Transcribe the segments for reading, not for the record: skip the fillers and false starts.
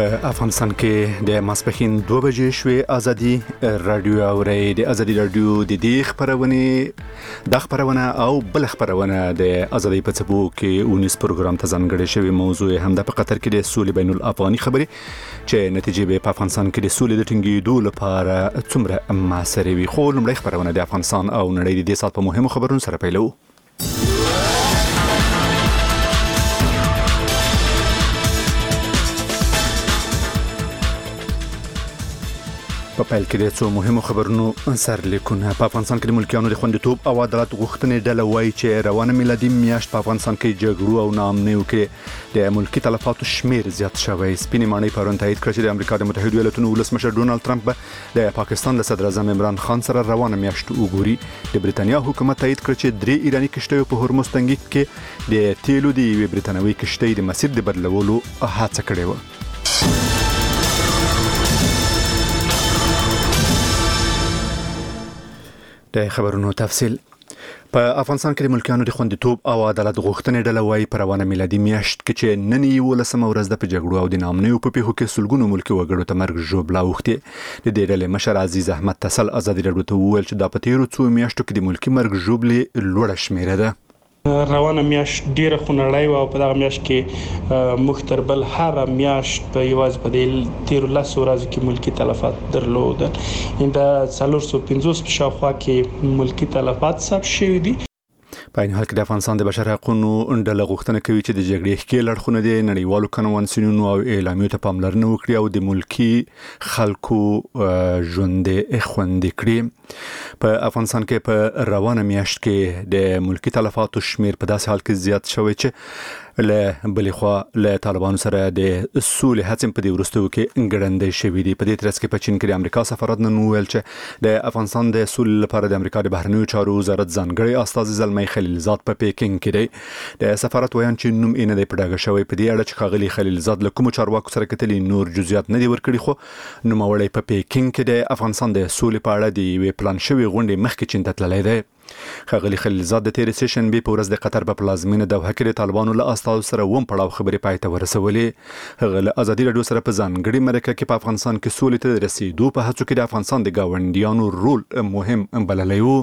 افغانستان کې د ماسپښین 2 بجې شوې ازادي رادیو اوري د ازادي رادیو د دې خبرونه او بل خبرونه د ازادي په څبو کې 19 پروګرام ته ځانګړی شوی موضوع هم د قطر کې د سولې بین الافغاني خبري چې نتیجې به په افغانستان کې د سولې د ټینګېدو لپاره څومره موثره وي. خو لمړی خبرونه د افغانستان او نړۍ د سات په مهمو خبرونو سره پیلو. په پیل کې د څو مهمو خبرونو سرلیکونه. په افغانستان کې د ملکیانو د خوندیتوب او عدالت غوښتنې ډله وایي چې روانه میلادي میاشت په افغانستان کې جګړو او ناامنیو کې د ملکی تلفاتو شمیر زیات شوی. سپینې ماڼۍ پرون تایید کړ چې د امریکا د متحده ایالاتونو ولسمشر ډونالد ټرمپ د پاکستان له صدر اعظم عمران خان سره روانه میاشت وګوري. د بریتانیا حکومت تایید کړ چې 3 ایرانی کشتۍ په هرمز تنګي کې د تیلو د یوې بریتانوي کشتۍ د مسیر د بدلولو هڅه کړې و. د خبرونو تفصیل. په افغانستان کې د ملکیانو د خوندیتوب او عدالت غوښتنې ډله وایي په روانه میلادي میاشت کې چې نن 11 ورځ د جګړو او د ناامنیو په پیښو کې سلګونو ملکي وګړو ته مرګ ژوبلا اوښتې. د دې ډلې مشر عزیز احمد تسل ازادي رادیو ته وویل چې دا په تیرو څو میاشتو کې د ملکي مرګ ژوبلې لوړه شمیره ده. روانه میاشت ډیره خونړۍ او په دغه میاشت کې مختر بل هر میاشت په یوازې په دې تیرو 10 ورځو کې ملکی تلفات درلودل. دا 450 په شاوخوا کې ملکی تلفات ثبت شوي دي. په این حال کې د افغانستان د بشر حقوقو ډله غوښتنه کوي چې د جګړې ښکېل اړخونه د نړیوالو کنوانسیونونو او اعلامیو ته پاملرنه وکړي او د ملکی خلکو ژوند خوندي کړي. په افغانستان کې په روانه میاشت کې د ملکی تلفاتو شمیر په داسې حال کې زیات شوی چې له بلې خوا له طالبانو سره د سولې هڅې په دې وروستیو کې ګړندې شوې دي. په دې ترڅ کې په چین کې د امریکا سفارت نن وویل چې د افغانستان د سولې لپاره د امریکا د بهرنیو چارو وزارت ځانګړی استازي زلمی خلیلزاد په پیکینګ کې دی. د سفارت ویان چې نوم یې نه دی پډاګه شوی. په دې اړه چې ښاغلي خلیلزاد له کومو چارواکو سره کتلي نور جزئیات نه دي ورکړي، خو نوموړی په پیکینګ کې د افغانستان د سولې په اړه د یوې پلان شوې غونډې مخکې چین ته تللی دی. ښاغلي خلیلزاد د تیرې سیشنبې په ورځ د قطر په پلازمینه دوحه کې د طالبانو له استازو سره پړاو خبرې پای ته ورسولې. هغه له ازادي رادیو سره په ځانګړي مرکه کې په افغانستان کې سولې ته رسیدو په هڅو کې د افغانستان د گاونډیانو رول مهم بللی و.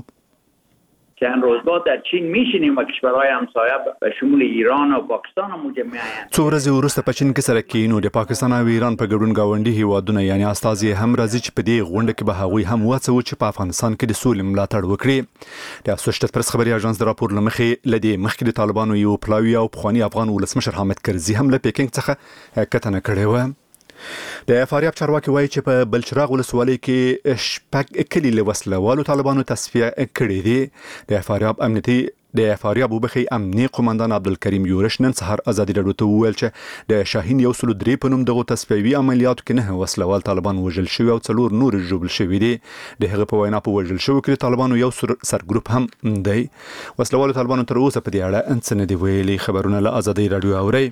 چند روز بعد در چین میشینیم و کشورهای همسایه به شمول ایران و پاکستان هم موجب میآیند. څو ورځې وروسته په چین کې سره کېنو د پاکستان او ایران په ګډون گاونډي هیوادونه یعنی استازي هم راځي چې په دې غونډه کې به هغوی هم وڅو چې په افغانستان کې د سولې ملاتړ وکړي. د اسوشیتډ پریس خبري اژانس د راپور لمخې لدی مخکې د طالبانو یو پلاوی او پخوانی افغان ولسمشر حامد کرزي هم له پیکینګ څخه کتنه کړې و. د فاریاب چارواکي وایي چې په بلچراغ ولسوالۍ کې شپږ کلي له وسلوالو طالبانو تصفیه کړي دي. د فاریاب امنیتي قومندان عبدالکریم یورش نن سهار ازادي رادیو ته وویل چې د شاهین 103 په نوم دغه تصفیوي عملیاتو کې 9 وسلوال طالبان وژل شوي او 4 نور ژوبل شوي دي. د هغه په وینا په وژل شوو کې طالبانو یو سرګروپ هم دی. وسلوال طالبانو تر اوسه په دې اړه انڅ نه دی ویلي. خبرونه له ازادي رادیو اوري.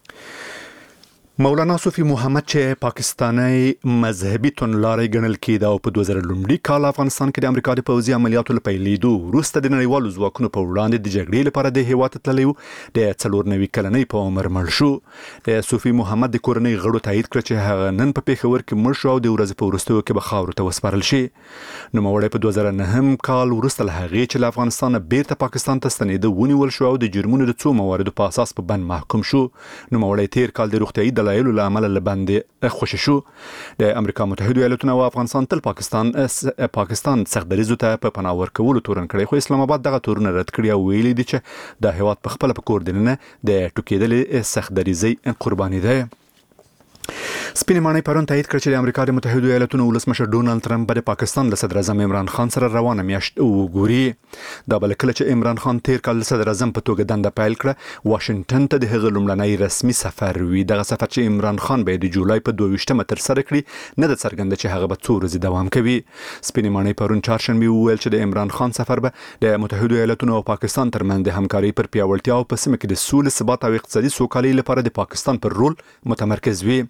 مولانا صوفي محمد چې پاکستاني مذهبي توندلاري ګڼل کېده او په 2000 کال افغانستان کې د امریکا د پوځي عملیاتو لپاره لیدو وروسته د نړیوالو ځواکونو په وړاندې د جګړې لپاره د هیواد تللی و. د 94 کلنۍ په عمر مړ شو. د صوفي محمد د کورنۍ غړو تایید کړ چې هغه نن په پیښور کې مړ شو او د ورځې په وروستیو کې به خاورو ته وسپارل شي. نوموړی په 2009 کال وروسته له هغې چې له افغانستان بیرته پاکستان ته ستنېده ونیول شو او د جرمونو د څو مواردو په اساس په بند محکوم شو. نوموړی تیر کال د روغتیايي دلایلو له امله له باندې خوشی شو. د امریکا متحده ایالاتونو او افغانستان تل پاکستان سختدریزو ته په پناه ورکولو تورن کړی، خو اسلام آباد دغه تورونه رد کړی او ویلي دي چې د هیواد په خپل په کور دننه د ټوکېدلې سختدریزي قرباني ده. سپینې ماڼۍ پرون تایید کړ چې د امریکا د متحده ایالاتونو ولسمشر ډونالد ټرمپ د پاکستان له صدر اعظم عمران خان سره روانه میاشت وګوري. دا بل کله چې عمران خان تیر کال صدر اعظم په توګه دنده پیل کړه واشنگټن ته د هغه لومړنی رسمي سفر وي. دغه سفر چې عمران خان به د جولای په 22 تر سره کړي نه د څرګنده چې هغه به څو ورځې دوام کوي. سپینې ماڼۍ پرون چهارشنبه وویل چې د عمران خان سفر به د متحده ایالاتونو او پاکستان ترمنځ د همکارۍ پر پیاوړتیا او په سیمه کې د سولې ثبات او اقتصادي سوکالۍ لپاره د پاکستان پر رول متمرکز وي.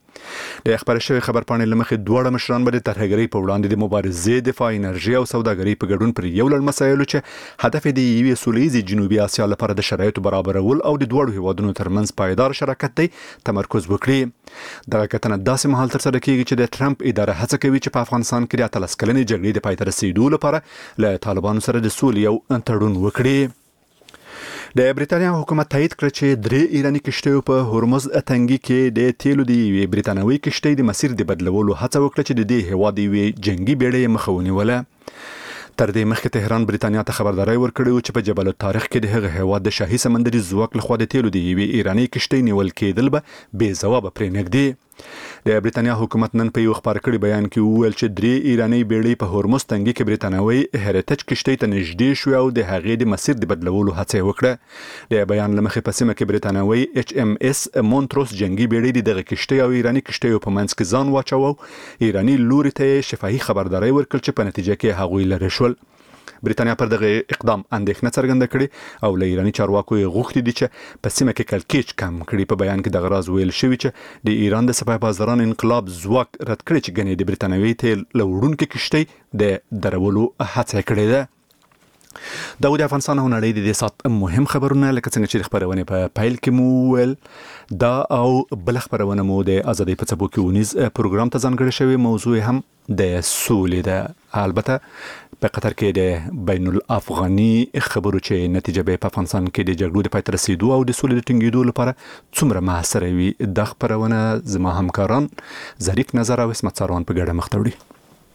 د خبري شوی خبرپاڼې لمخې دوه مشران به د ترهګرۍ په وړاندې د مبارزې دفاع انرژي او سوداګرۍ په ګډون پر یو لړ مسایلو چې هدف د یوې سولهییزې جنوبي اسیا لپاره د شرایطو برابرول او د دوه هیوادونو ترمنځ پایدار شراکت دی تمرکز وکړي. دغه کتنه داسې مهال تر سره کیږي چې د ټرمپ اداره هڅه کوي چې په افغانستان کې د 13 کلنې جګړې د پای ته رسیدو لپاره له طالبانو سره د سولې یو تړون وکړي. د بریتانیا حکومت تایید کړ چې 3 ایرانی کشتیو په هرمز اتنګي کې د تیلو د یوې بریتانوي کشتۍ د مسیر د بدلولو هڅه وکړه چې د دې هیواد یوې جنگي بیړۍ مخه ونیوله. تر دې مخکې تهران بریتانیا ته خبرداري ورکړې و چې په جبل الطارق کې د هغه هیواد د شاهي سمندري ځواک لخوا د تیلو د یوې ایرانی کشتۍ نیول کېدل به بې ځواب پرې نږدې. د بریتانیا حکومت نن په یو خبر کړي بیان کې وویل چې 3 ایرانی بیړۍ په هرمز تنګي کې بریتانوي هریټیج کشتۍ ته نږدې شو او د هغې د مسیر د بدلولو هڅه وکړه. د بیان لمخې په سیمه کې بریتانوي HMS مونټروس جنگي بیړۍ دغه کشتۍ او ایرانی کشتۍ په منځ کې ځان واچو. ایرانی لوري ته شفاهي خبرداري ورکړل چې په نتیجه کې هغوی لری شول. بریتانیا پر دغه اقدام اندېښنه څرګنده کړې او له ایرانی چارواکو غوښتي دي چې په سیمه کې کلکېچ کم کړي. په بیان کې دغه راز ویل شوی چې د ایران د سپاه بازاران انقلاب ځواک رد کړي چې ګنې د بریتانوي تیل لوړونکو کشتۍ د درولو هڅه کړې ده. دا د افغانستان او نړۍ د دې سات مهم خبرونه لکه څنګه چې خبرونه په پایل کې مو ول دا او بل خبرونه مو د ازادي په څپو کې ونیز پروګرام ته ځانګړی شوی موضوع هم د سولې ده. البته په قطر کې د بین الافغاني خبرو چې نتیجه به په افغانستان کې د جګړو د پای ته رسیدو او د سولې د ټینګېدو لپاره څومره موثر وي د خبرونه زما همکاران ظریف نظر او اسمت ساروان په ګډه مخ ته وړي.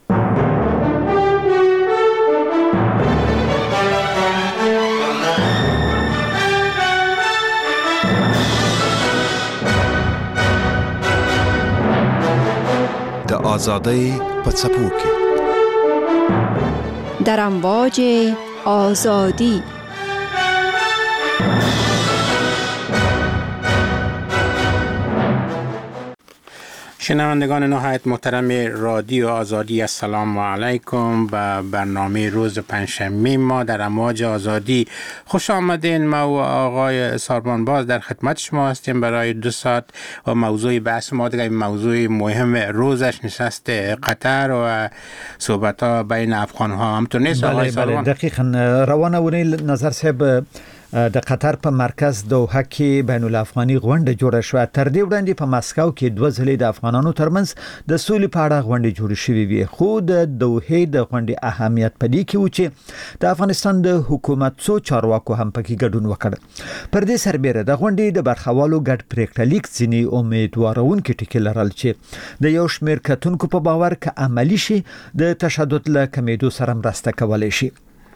د آزادۍ په څپو کې در امواج آزادی شنوندگان نهایت محترم رادیو آزادی، السلام علیکم. به برنامه روز پنجشنبه ما در امواج آزادی خوش آمدین. ما و آقای ساربان باز در خدمت شما هستیم برای 2 ساعت و موضوع بحث ما دیگه موضوع مهم روزش نشست قطر و صحبت ها بین افغان ها همطور نیست آقای ساربان؟ دقیقاً روانه ونی نظر صاحب د قطر په مرکز دوحه کې بین الافغاني غونډه جوړه شوه. تر دې وړاندې په مسکو کې 2 ځلې د افغانانو ترمنځ د سولې په اړه غونډې جوړې شوې وي. خو د دوحه د غونډې اهمیت پدې کې و چې د افغانستان د حکومت څو چارواکو هم پکې ګډون وکړ. پر دې سربېره د غونډې د برخوالو ګډ پریکړه لیک ځینې امیدوارونکي ټکي لرل چې د یو شمېر کتونکو په باور ک عملی شي د تشدد له کمیدو سره مرسته کولای شي.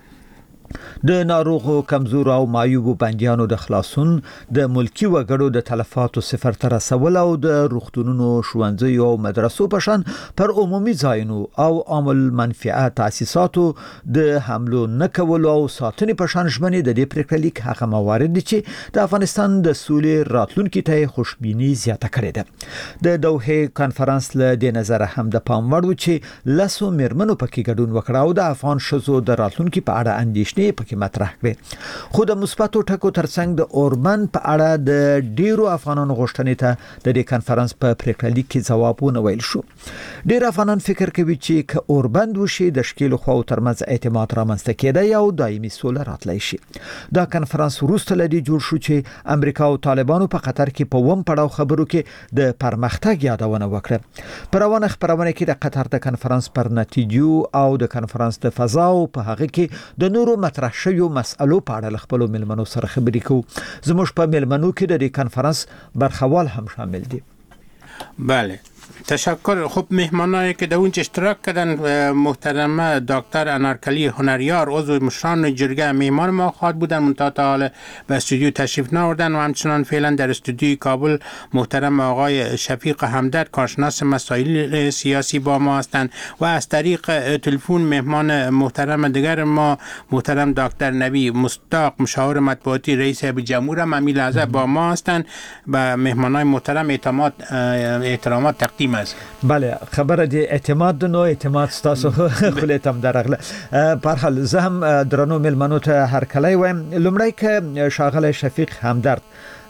د ناروغو کمزور او معیوبو بندیانو د خلاصون، د ملکی وګړو د تلفاتو صفر ته رسول او د روغتونونو، ښوونځیو او مدرسو په شان پر عمومي ځایونو او عامل منفعه تاسیساتو د حملو نه کولو او ساتنې په شان ژمنې د دې پریکړه لیک هغه موارد دي چې د افغانستان د سولې راتلونکي ته خوشبیني زیاته کړې ده. د دوحه کانفرنس له دې نظر هم د پام وړ و چې لاسو میرمنو پکې ګډون وکړ او د افغان شذو د راتلونکي په اړه اندېښنې پکې مطرح کړې. خو د مثبتو ټکو ترڅنګ د اوربن په اړه د ډیرو افغانانو غوښتنې ته د دې کانفرنس په پریکړه لیک کې ځواب ونه ویل شو. ډیر افغانان فکر کوي چې ک اوربن وشي د شکیل خو ترمنځ اعتماد رامنځته کېدای او دایمي سوله راتلای شي. دا کانفرنس وروسته لدی جوړ شو چې امریکا او طالبانو په قطر کې په وم پړاو خبرو کې د پرمختګ یادونه وکړه. پروانه خبرونه کې د قطر د کانفرنس پر نتیجو او د کانفرنس د فضا او په هغه کې د نورو مطرح شویو مسألو په اړه خپل ملمنو سره خبرې کوو. زموږ په ملمنو کې د دې کانفرنس برخوال هم شامل دي. بله، تشکر. خب مهمانایی که در اونجا اشتراک کردن محترمه دکتر انارکلی هنریار عضو مشران جرگه مهمان ما خواهد بودن، منتها تا حالا به استودیو تشریف نآوردن و همچنان فعلا در استودیوی کابل محترم آقای شفیق همدرد کارشناس مسائل سیاسی با ما هستند و از طریق تلفن مهمان محترم دیگر ما محترم دکتر نبی مصداق مشاور مطبوعاتی رئیس هیئت جمهور هم همین لحظه با ما هستند. به مهمانای محترم احترامات تقدیم است. بله، خبره دی اعتماد نو اعتماد ستاسو خلیتم درغله. پر حال زه هم درنو ملمنو ته هر کله وایم. لومړی ک شاغله شفیق همدرد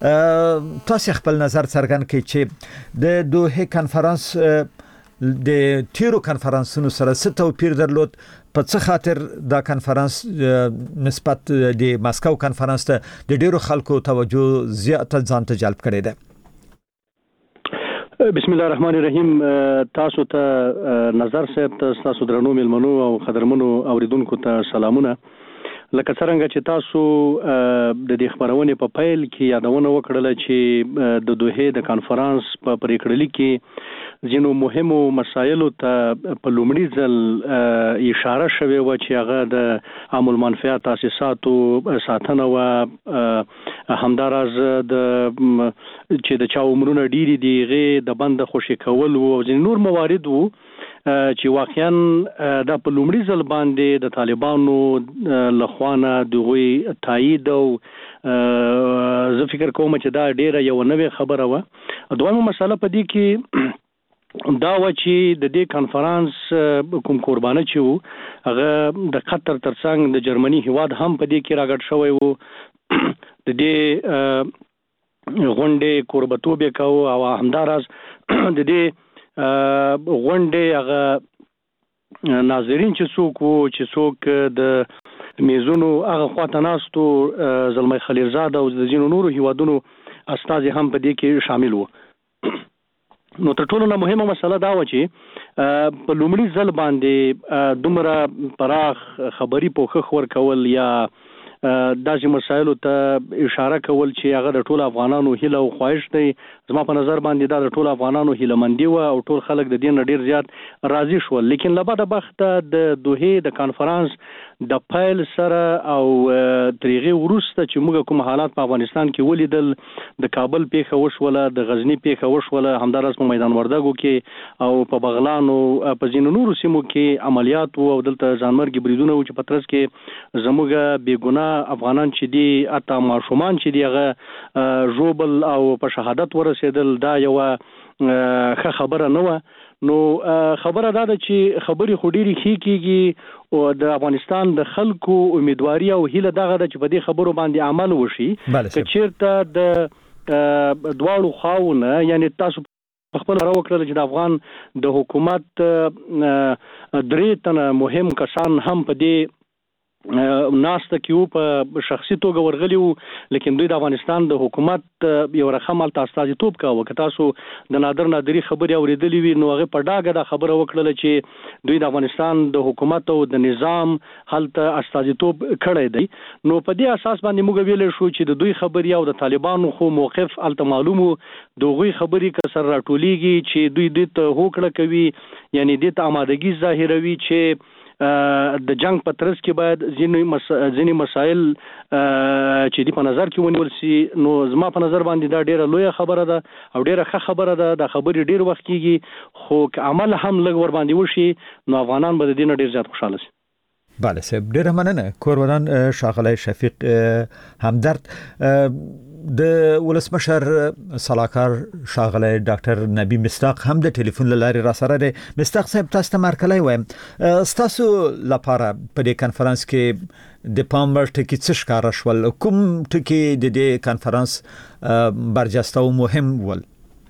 تاسو خپل نظر څرګند کړئ چې د دوحه کانفرنس د تیرو کانفرنسونو سره څه توپیر درلود په څه خاطر دا کانفرنس نسبت د ماسکو کانفرنس ته د ډیرو خلکو توجه زیاته ځان ته جلب کړی ده. بسم الله الرحمن الرحیم. تاسو ته نظر صاحب تاسو درنو ملمنو او قدرمنو اوریدونکو ته سلامونه. لکه څنګه چې تاسو د دې خبرونه په پیل کې یادونه وکړه چې د دوحه د کانفرنس په پریکړه کې ځینو مهمو مسایلو ته په لومړي ځل اشاره شوې و چې هغه د عام المنفعه تاسیساتو ساتنه و همدارز د چې د چا عمرونه ډیری دیغه د بند خوشی کول او ځینې نور موارد وو چې واقعا د په لومړي ځل باندې د طالبانو لخوانه دغوی تایید او زه فکر کوم چې دا ډیره یو نوې خبره و. دویمه مسله په دې کې دا و چې د دې کانفرنس کوم قربانه چې وو هغه د قطر ترڅنګ د جرمني هیواد هم په دې کې راګډ شوی وو. د دې غونډې قربتوب وکاو او همدارس د دې غونډې هغه ناظرین چې څوک د میزونو هغه خواته ناستو زلمي خلیلزاد او د ځینو نورو هیوادونو استاد هم په دې کې شامل وو. نو تر ټولو مهمه مسله دا و چې په لومړي ځل باندې دومره پراخ خبري پوښښ ورکول یا داسې مسایلو ته اشاره کول چې هغه د ټولو افغانانو هیله او خواهش دی. زما په نظر باندې دا د ټولو افغانانو هیله مندي و او ټول خلک د دین ډیر زیات راضي شول. لیکن لباده بخته د دوحه د کانفرنس د پایل سره او تریغه ورسته چې موږ کوم حالات په افغانستان کې ولیدل، د کابل پیښه وشوله، د غزنی پیښه وشوله، همدارس په میدان وردګو کې او په بغلان او په ځینو نورو سیمو کې عملیات او دلته ځانمرګي بریدونه او چې پترس کې زموږ بیګناه افغانان چې دي اته ماشومان چې دی هغه جوبل او په شهادت ورسېدل، دا یو ښه خبره نه و. نو خبره دا ده چې خبري خډيري کیږي او د افغانستان د خلکو امیدواري او هیله دغه ده چې په دې خبرو باندې عمل وشي. که چیرته د دواړو خواونه یعنی تاسو خپل راوکړل چې د افغان د حکومت درې تنه مهم کسان هم په دې ناسته کې په شخصي توګه ورغلي وو، لیکن دوی د افغانستان د حکومت یو رقم ال استازیتوب کاوه. که تاسو د نادری خبري اوریدلې وي نو هغه په ډاګه د خبره وکړه چې دوی د افغانستان د حکومت او د نظام هلته استازیتوب کړی دی. نو په دې اساس باندې موږ ویل شو چې د دوی خبري او د طالبانو خو موقف الته معلومو، دوی خبري کسر راټولېږي چې دوی ته هوکړه کوي، یعنی د آمادګي ظاهروي چې د جنگ په ترڅ کې باید ځینې مسایل چې دی په نظر کې ونیول شي. نو زما په نظر باندې دا ډیره لویه خبره ده او ډیره ښه خبره ده. د خبرې ډیر وخت کېږي خو که عمل هم لږ ور باندې وشي نو افغانان به د دې نه ډیر زیات خوشاله شي. بله صاحب، ډیره مننه. کورودان ښاغلی شفیق همدرد، د ولسمشر صلاحکار ښاغلی ډاکټر نبی مصداق هم د ټلیفون له لارې را سره دی. مصداق صاحب، تاسو ته مرکلی وایم، ستاسو لپاره په دې کنفرانس کې د پام وړ ټکي څه ښکاره شول؟ کوم ټکي د دې کنفرانس برجسته او مهم ول؟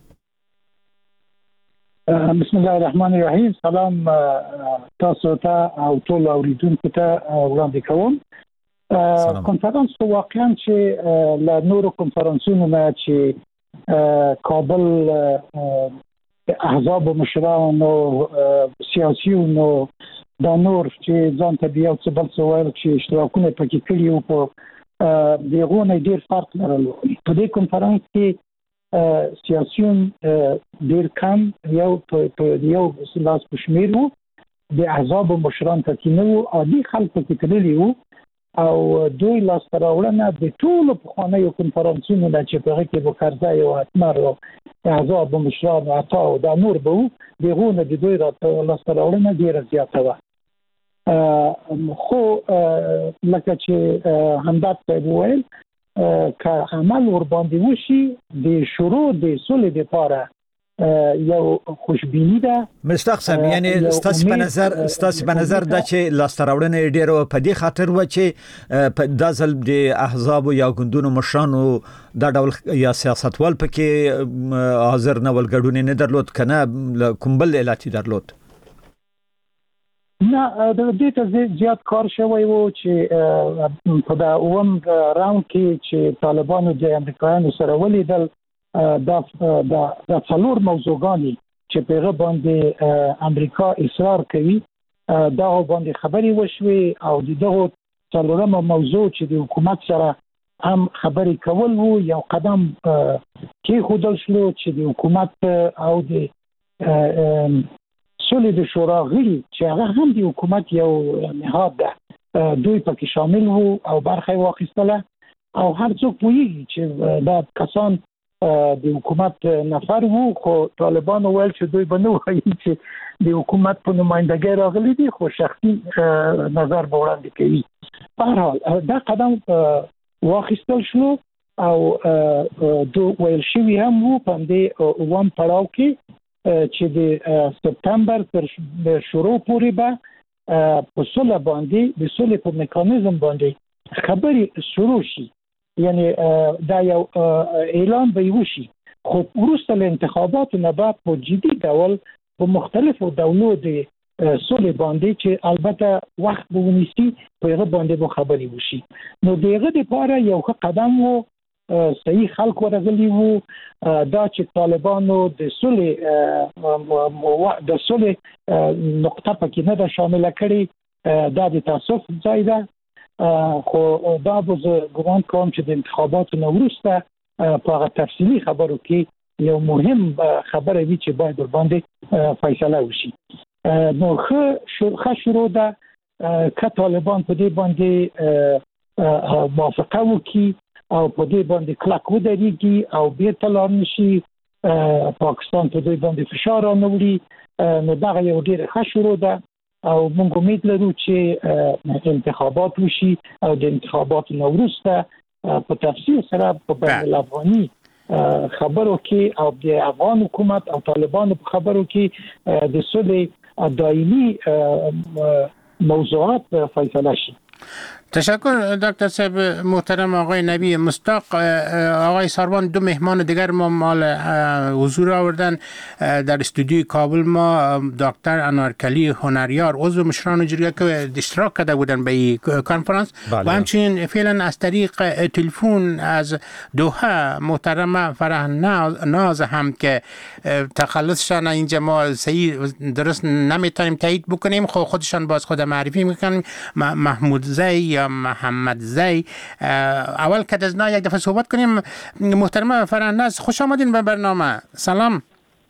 بسم الله الرحمن الرحیم. سلام تاسو ته او ټول اوریدونکو ته وړاندې کوم. کنفرانس واقعا چې له نورو کنفرانسونو نه چې کابل احزاب مشران او سیاسيون او د نور چې ځان ته بیا څه بل څه وایي چې اشتراکونه پکې کړي او په دغه ډیر فرق لرلو. په دې کنفرانس کې سیاسيون ډیر کم یو لاس پښمیر وو، د احزاب مشران پکې نه وو، عادي خلک پکې تللي وو او دوی لاس راوړنه د ټولو پخوانیو کنفرانسونو نه چې په هغه کې وکړځای او اتمر او احزاب مشران او عطا او د نور به دغه د دوی لاس راوړنه ډیره زیاته وه. خو لکه چې همدرد صاحب وویل، که عمل ور باندې وشي د شروع د صلح لپاره یو خوشبینی ده. مستق صاحب یعنی ستاسو په نظر دا چې لاستراوړنه ډیره په دې خاطر و چې د ځل د احزاب یا ګوندونو مشرانو دا ډول یا سیاستوال پکې حاضر نه ولګډون نه درلود کنه کومبل علت درلود؟ نه د دې ته زیات کار شوی وو چې په دا اوم راوند کې چې طالبانو د امریکایانو سره ولیدل دا څلور موضوعګانی چې په باندې امریکا اصرار کوي دا باندې خبري وشوي او دغه څلورمه موضوع چې د حکومت سره هم خبري کول وو یو قدم کې خودل شلو چې د حکومت او د سولې د شورا غړي چې هغه هم د حکومت یو نهاد ده دوی پکې شامل وو او برخه واخیستله او هر څوک پوهیږي چې دا کسان د حکومت نفر وو خو طالبان ویل چې دوی بنو وایي چې د حکومت په نمائندګۍ راغلي دي خو شخصي نظر به وړاندې کوي. په هر حال دا قدم واخیستل شو او دو ویل شوي هم وو په دې اوم پړاو کې چې د سپتمبر تر شروع پورې به په سوله باندې د سولې په میکانیزم باندې خبرې شروع شي، یعنی دا یو اعلان به وشي خو وروسته له انتخاباتو نه بعد په جدي ډول په مختلفو ډولو د سولې باندې چې البته وخت به ونیسي په هغه باندې به خبرې وشي. نو دغه لپاره یو قدم وو صحیح خلق ورغلی وو دا چې طالبانو د سولې نقطه پکې نه ده شامل کړي دا د تاسف ځای ده خو دا به ګمان کوم چې د انتخاباتو نه وروسته په هغه تفصیلي خبرو کې یو مهم خبره وي چې باید باندې فیصله وشي. نو ښه شروع ده که طالبان په دې باندې موافقه وکړي او په دې باندې کلک ودرېږي او بیرته لاړ نشي پاکستان په دې باندې فشار راوړي نو دا یو ډېره ښه شروع ده او موږ امید لرو چې انتخابات وشي او د انتخاباتو نه وروسته په تفصیل سره په بین الافغاني خبرو کې او د افغان حکومت او طالبانو په خبرو کې د سولې دایمي موضوعات فیصله شي. تشکر دکتر صاحب محترم. آقای نبی مصداق، آقای ساروان دو مهمان دیگر ما مال حضور آوردن در استودیوی کابل. ما دکتر انارکلی هنریار عضو مشران جرگه که اشتراک کرده بودن به این کنفرانس و همچنین فعلا از طریق تلفن از دوحه محترم فرح ناز هم که تخلصشان اینجا ما صحیح درست نمیتونیم تایید بکنیم، خودشان باز خود معرفی میکنیم. محمود زی یا محمد زی. اول که از یک دفعه صحبت کنیم. محترم فرهناز خوش آمدین به برنامه. سلام.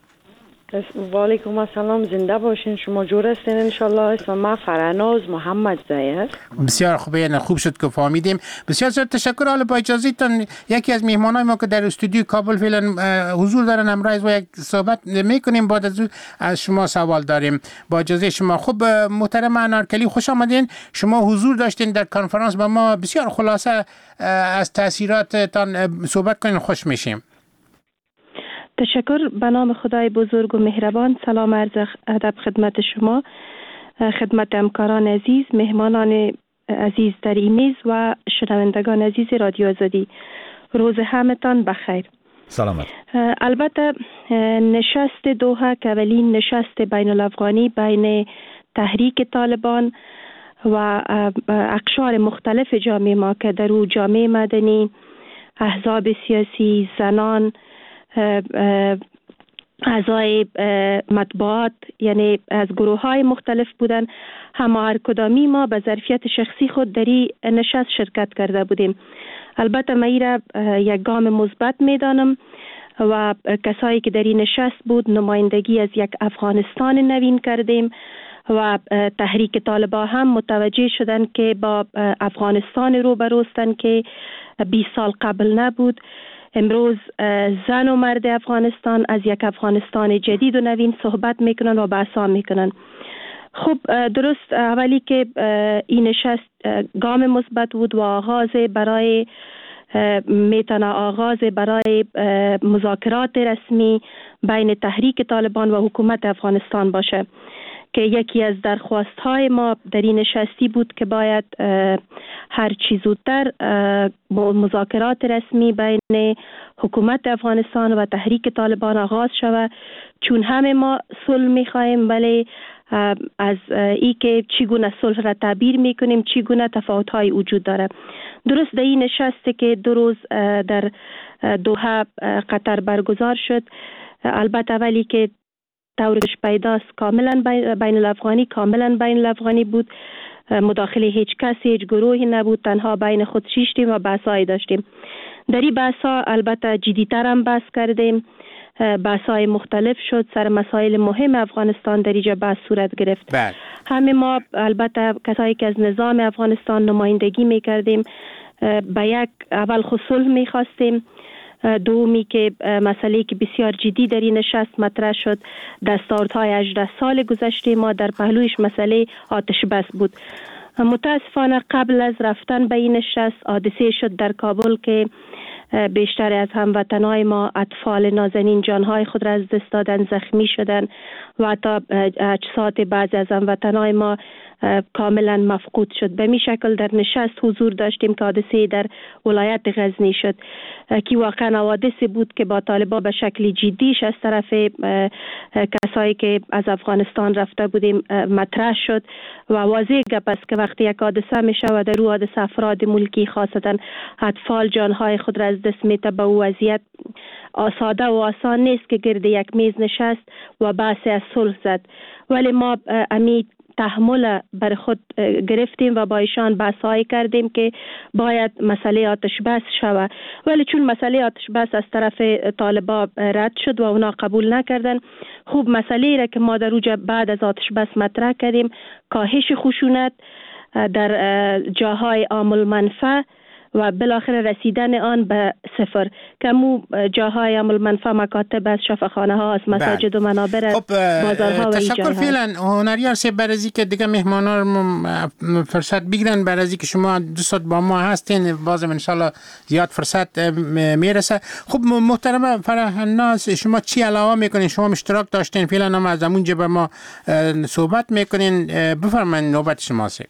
و علیکم السلام، زنده باشین. شما جور هستین انشالله. اسم من فرهناز محمد زی است. بسیار خوبه، خوب شد که فهمیدیم. بسیار تشکر. حالا با اجازهتون یکی از مهمانای ما که در استودیو کابل فعلا حضور دارن امروز و یک صحبت میکنیم، بعد از شما سوال داریم با اجازه شما. خب محترم انارکلی خوش آمدین. شما حضور داشتین در کنفرانس، با ما بسیار خلاصه از تاثیراتتان صحبت کنین، خوش میشیم. تشکر. به نام خدای بزرگ و مهربان. سلام عرض ادب خدمت شما، خدمت همکاران عزیز، مهمانان عزیز در این میز و شنوندگان عزیز رادیو آزادی. روز همتان بخیر. سلامت. البته نشست دوحه که اولین نشست بین الافغانی بین تحریک طالبان و اقشار مختلف جامعه ما که در او جامعه مدنی، احزاب سیاسی، زنان، اعضای مطبوعات، یعنی از گروه های مختلف بودن، همه هر کدامی ما به ظرفیت شخصی خود در این نشست شرکت کرده بودیم. البته من را یک گام مثبت میدانم و کسایی که در این نشست بود نمایندگی از یک افغانستان نوین کردیم و تحریک طالبان هم متوجه شدن که با افغانستان روبروستن که 20 سال قبل نبود. امروز زن و مرد افغانستان از یک افغانستان جدید و نوین صحبت میکنن و بحثا میکنن. خب درست اولی که این نشست گام مثبت بود و آغاز برای میتونه آغاز برای مذاکرات رسمی بین تحریک طالبان و حکومت افغانستان باشه که یکی از درخواست‌های ما در این نشستی بود که باید هر چی زودتر مذاکرات رسمی بین حکومت افغانستان و تحریک طالبان آغاز شود، چون همه ما صلح می‌خوایم، ولی از ای که چگونه صلح را تعبیر می‌کنیم، چگونه تفاوت‌های وجود داره. درست در این نشستی که 2 روز در دوحه قطر برگزار شد، البته ولی که طورش پیداست کاملا بین الافغانی بود، مداخله هیچ کسی، هیچ گروهی نبود، تنها بین خود شیشتیم و بحثایی داشتیم. در این بحثا البته جدیتر هم بحث کردیم، بحثای مختلف شد، سر مسائل مهم افغانستان در اینجا بحث صورت گرفت. همه ما البته کسایی که از نظام افغانستان نمایندگی میکردیم به یک اول خود صلح میخواستیم، دومی که مسئله که بسیار جدی در این نشست مطرح شد، دستاوردهای 18 سال گذشته ما در پهلویش مسئله آتش بس بود. متاسفانه قبل از رفتن به این نشست حادثه شد در کابل که بیشتر از هموطنهای ما اطفال نازنین جانهای خود را از دست دادن، زخمی شدن و حتی اجساد بعضی از هموطنهای ما کاملا مفقود شد. به می شکل در نشست حضور داشتیم که حادثه در ولایت غزنی شد که واقعا حوادثی بود که با طالبان به شکل جدیش از طرف کسایی که از افغانستان رفته بودیم مطرح شد و واضح گپ است که وقتی یک حادثه می شود در او حادثه افراد ملکی خاصتا اطفال جانهای خود را از دست میده، به او وضعیت ساده و آسان نیست که گرد یک میز نشست و بحث از صلح زد، ولی ما امید تحمل بر خود گرفتیم و با ایشان بحث‌هایی کردیم که باید مسئله آتش بس شود، ولی چون مسئله آتش بس از طرف طالبان رد شد و اونا قبول نکردن، خوب مسئله را که ما در اوجا بعد از آتش بس مطرح کردیم، کاهش خشونت در جاهای عام المنفعه و بالاخره رسیدن آن به صفر، کمو جاهای عام المنفعه مکاتب از شفاخانه ها، از مساجد و منابر، بازارها و تشکر فعلا هنریار سی برازی که دیگه مهمانان فرصت بگیرن، برازی که شما 2 ساعت با ما هستین، بازم انشالله زیاد فرصت میرسه. خب محترم فرهناز، شما چی علاوه میکنین؟ شما اشتراک داشتین فعلا هم از اونجا به ما صحبت میکنین، بفرمایید نوبت شماست.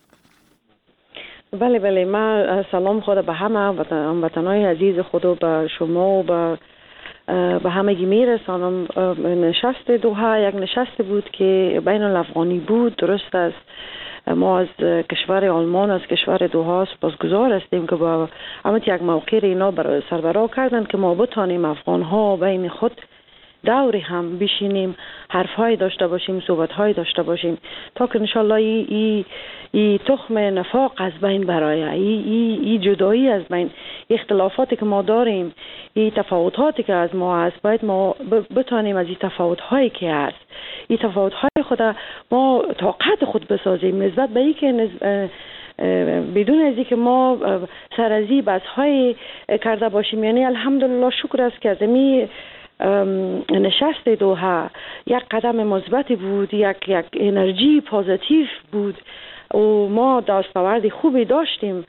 بله من سلام خود به همه هموطنان عزیز خود و به شما و به همگی میرسانم. نشست دوحه یک نشست بود که بین الافغانی بود. درست است، ما از کشور آلمان، از کشور دوحه سپاسگزار هستیم که با همت یک موقع اینا سربراه کردن که ما بتانیم افغانها بین خود دوری هم بشینیم، حرفهای داشته باشیم، صحبتهای داشته باشیم تا که انشالله ای تخم نفاق از بین برای ای جدایی از بین، اختلافاتی که ما داریم، ای تفاوتاتی که از ما هست، باید ما بتانیم از این تفاوتهایی که هست، این تفاوتهای خود ما طاقت خود بسازیم نسبت به این که بدون از اینکه ما سر از این بحث‌های کرده باشیم. یعنی الحمدلله شکر است که از می نشست دوحه یک قدم مثبت بود، یک انرژی پوزیتیو بود و ما دستاورد خوبی داشتیم،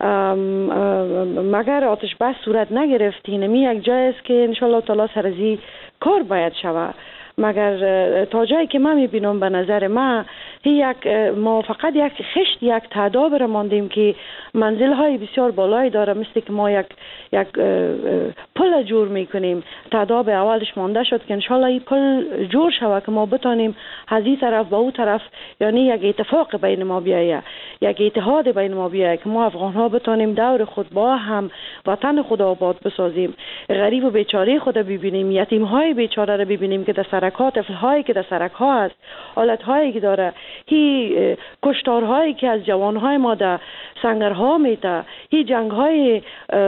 مگر آتش بس صورت نگرفت. اینمی یک جای است که انشالله تعالی سر از این کار باید شود، مگر تا جایی که من میبینم به نظر ما ما فقط یک خشت، یک تعداد را ماندیم که منزل های بسیار بالایی داره، مثل که ما یک پل جور میکنیم. تعداد اولش مانده شد که انشالله این پل جور شود که ما بتانیم از این طرف به اون طرف، یعنی یک اتفاق بین ما بیایه، یک اتحاد بین ما بیایه که ما افغان ها بتانیم دور خود با هم وطن خود آباد بسازیم، غریب و بیچاره خود ببینیم، یتیم های بیچاره را ببینیم که در سرک‌ها، طفل هایی که در سرک‌ها هست، حالت هایی که داره، هی کشتارهایی که از جوانهای ما در سنگرها میته، هی جنگ های